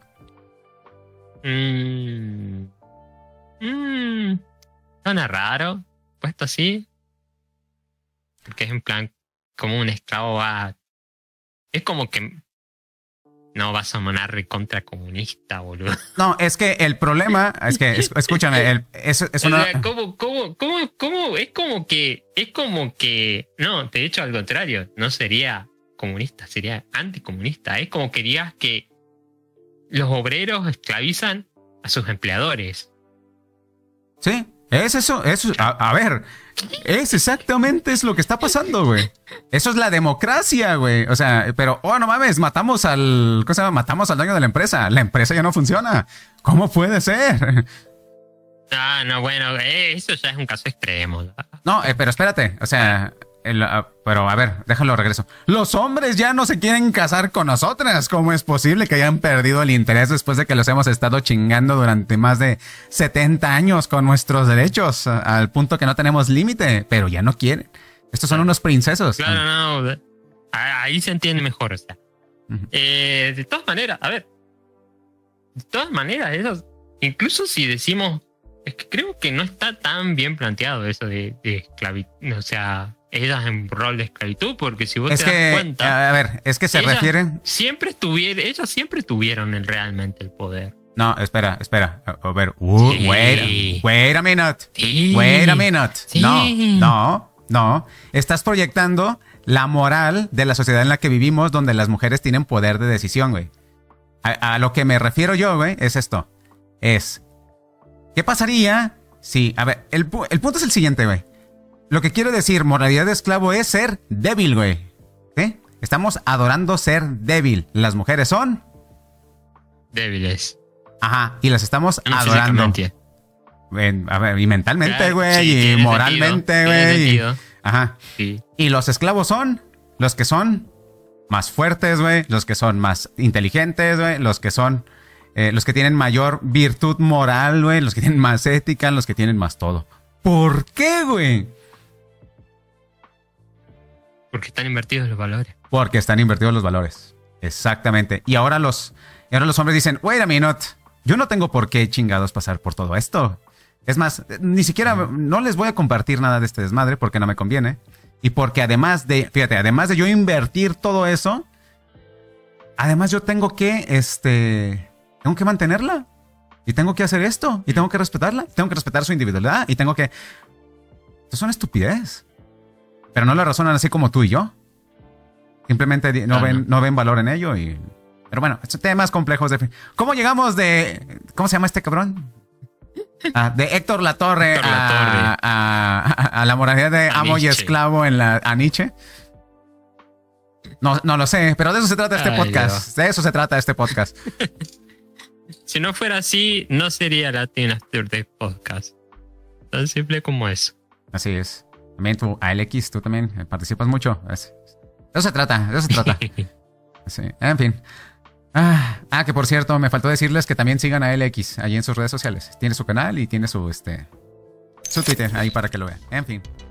Mm. Mm. Suena raro, puesto así. Porque es en plan, como un esclavo va... Es como que... No vas a sonar recontra comunista, boludo. No, es que el problema, es que, es- escúchame, el- es, es O una... sea, ¿cómo, cómo, cómo, cómo? Es como que... Es como que... No, de hecho, al contrario. No sería comunista, sería anticomunista. Es como que digas que los obreros esclavizan a sus empleadores. Sí, es eso, eso, a, a ver, es exactamente es lo que está pasando, güey. Eso es la democracia, güey. O sea, pero, oh, no mames, matamos al, ¿cómo se llama? Matamos al dueño de la empresa. La empresa ya no funciona. ¿Cómo puede ser? Ah, no, bueno, eh, eso ya es un caso extremo. No, eh, pero espérate, o sea, el, ah, pero a ver, déjalo regreso. Los hombres ya no se quieren casar con nosotras. ¿Cómo es posible que hayan perdido el interés después de que los hemos estado chingando durante más de setenta años con nuestros derechos, a- al punto que no tenemos límite? Pero ya no quieren. Estos son unos princesos. Claro, no. a- Ahí se entiende mejor, o sea. Eh, de todas maneras, a ver. De todas maneras, eso, incluso si decimos, es que creo que no está tan bien planteado eso de, de esclavitud, o sea, ellas en rol de esclavitud, porque si vos Es te das que, cuenta, a ver, es que se ellas refiere... siempre estuvieron, ellas siempre tuvieron el- realmente el poder. No, espera, espera. A, a ver, uh, Sí. wait, wait a minute. Sí. Wait a minute. Sí. No, no, no. Estás proyectando la moral de la sociedad en la que vivimos, donde las mujeres tienen poder de decisión, güey. A, a lo que me refiero yo, güey, es esto. Es, ¿qué pasaría si... A ver, el, el punto es el siguiente, güey. Lo que quiero decir, moralidad de esclavo es ser débil, güey. ¿Sí? Estamos adorando ser débil. Las mujeres son... débiles. Ajá, y las estamos No adorando. físicamente. En- a ver, y mentalmente, Claro, güey, sí, y tiene moralmente, sentido, tiene güey. y- sentido. Ajá. Sí. Y los esclavos son los que son más fuertes, güey, los que son más inteligentes, güey, los que son, eh, los que tienen mayor virtud moral, güey, los que tienen más ética, los que tienen más todo. ¿Por qué, güey? Porque están invertidos los valores. Porque están invertidos los valores. Exactamente. Y ahora los, y ahora los hombres dicen, wait a minute, yo no tengo por qué chingados pasar por todo esto. Es más, ni siquiera, no les voy a compartir nada de este desmadre porque no me conviene. Y porque además de, fíjate, además de yo invertir todo eso, además yo tengo que, este, tengo que mantenerla. Y tengo que hacer esto. Y tengo que respetarla. Tengo que respetar su individualidad. Y tengo que... Esto es una estupidez. Pero no la razonan así como tú y yo. Simplemente di- no, Ah, ven, no. no ven valor en ello. Y... Pero bueno, son temas complejos. De... ¿Cómo llegamos de... ¿Cómo se llama este cabrón? Ah, de Héctor Latorre, Héctor a, Latorre. a, a, a la moralidad de A amo y Nietzsche. esclavo en la, a Nietzsche. No, no lo sé, pero de eso se trata este Ay, podcast. De eso se trata este podcast. Si no fuera así, no sería Latin After the Podcast. Tan simple como eso. Así es. También tú, A L X, tú también eh, participas mucho. Es- de eso se trata, de eso se trata. Sí, en fin. Ah, ah, que por cierto, me faltó decirles que también sigan a L X allí en sus redes sociales. Tiene su canal y tiene su, este, su Twitter ahí para que lo vean. En fin.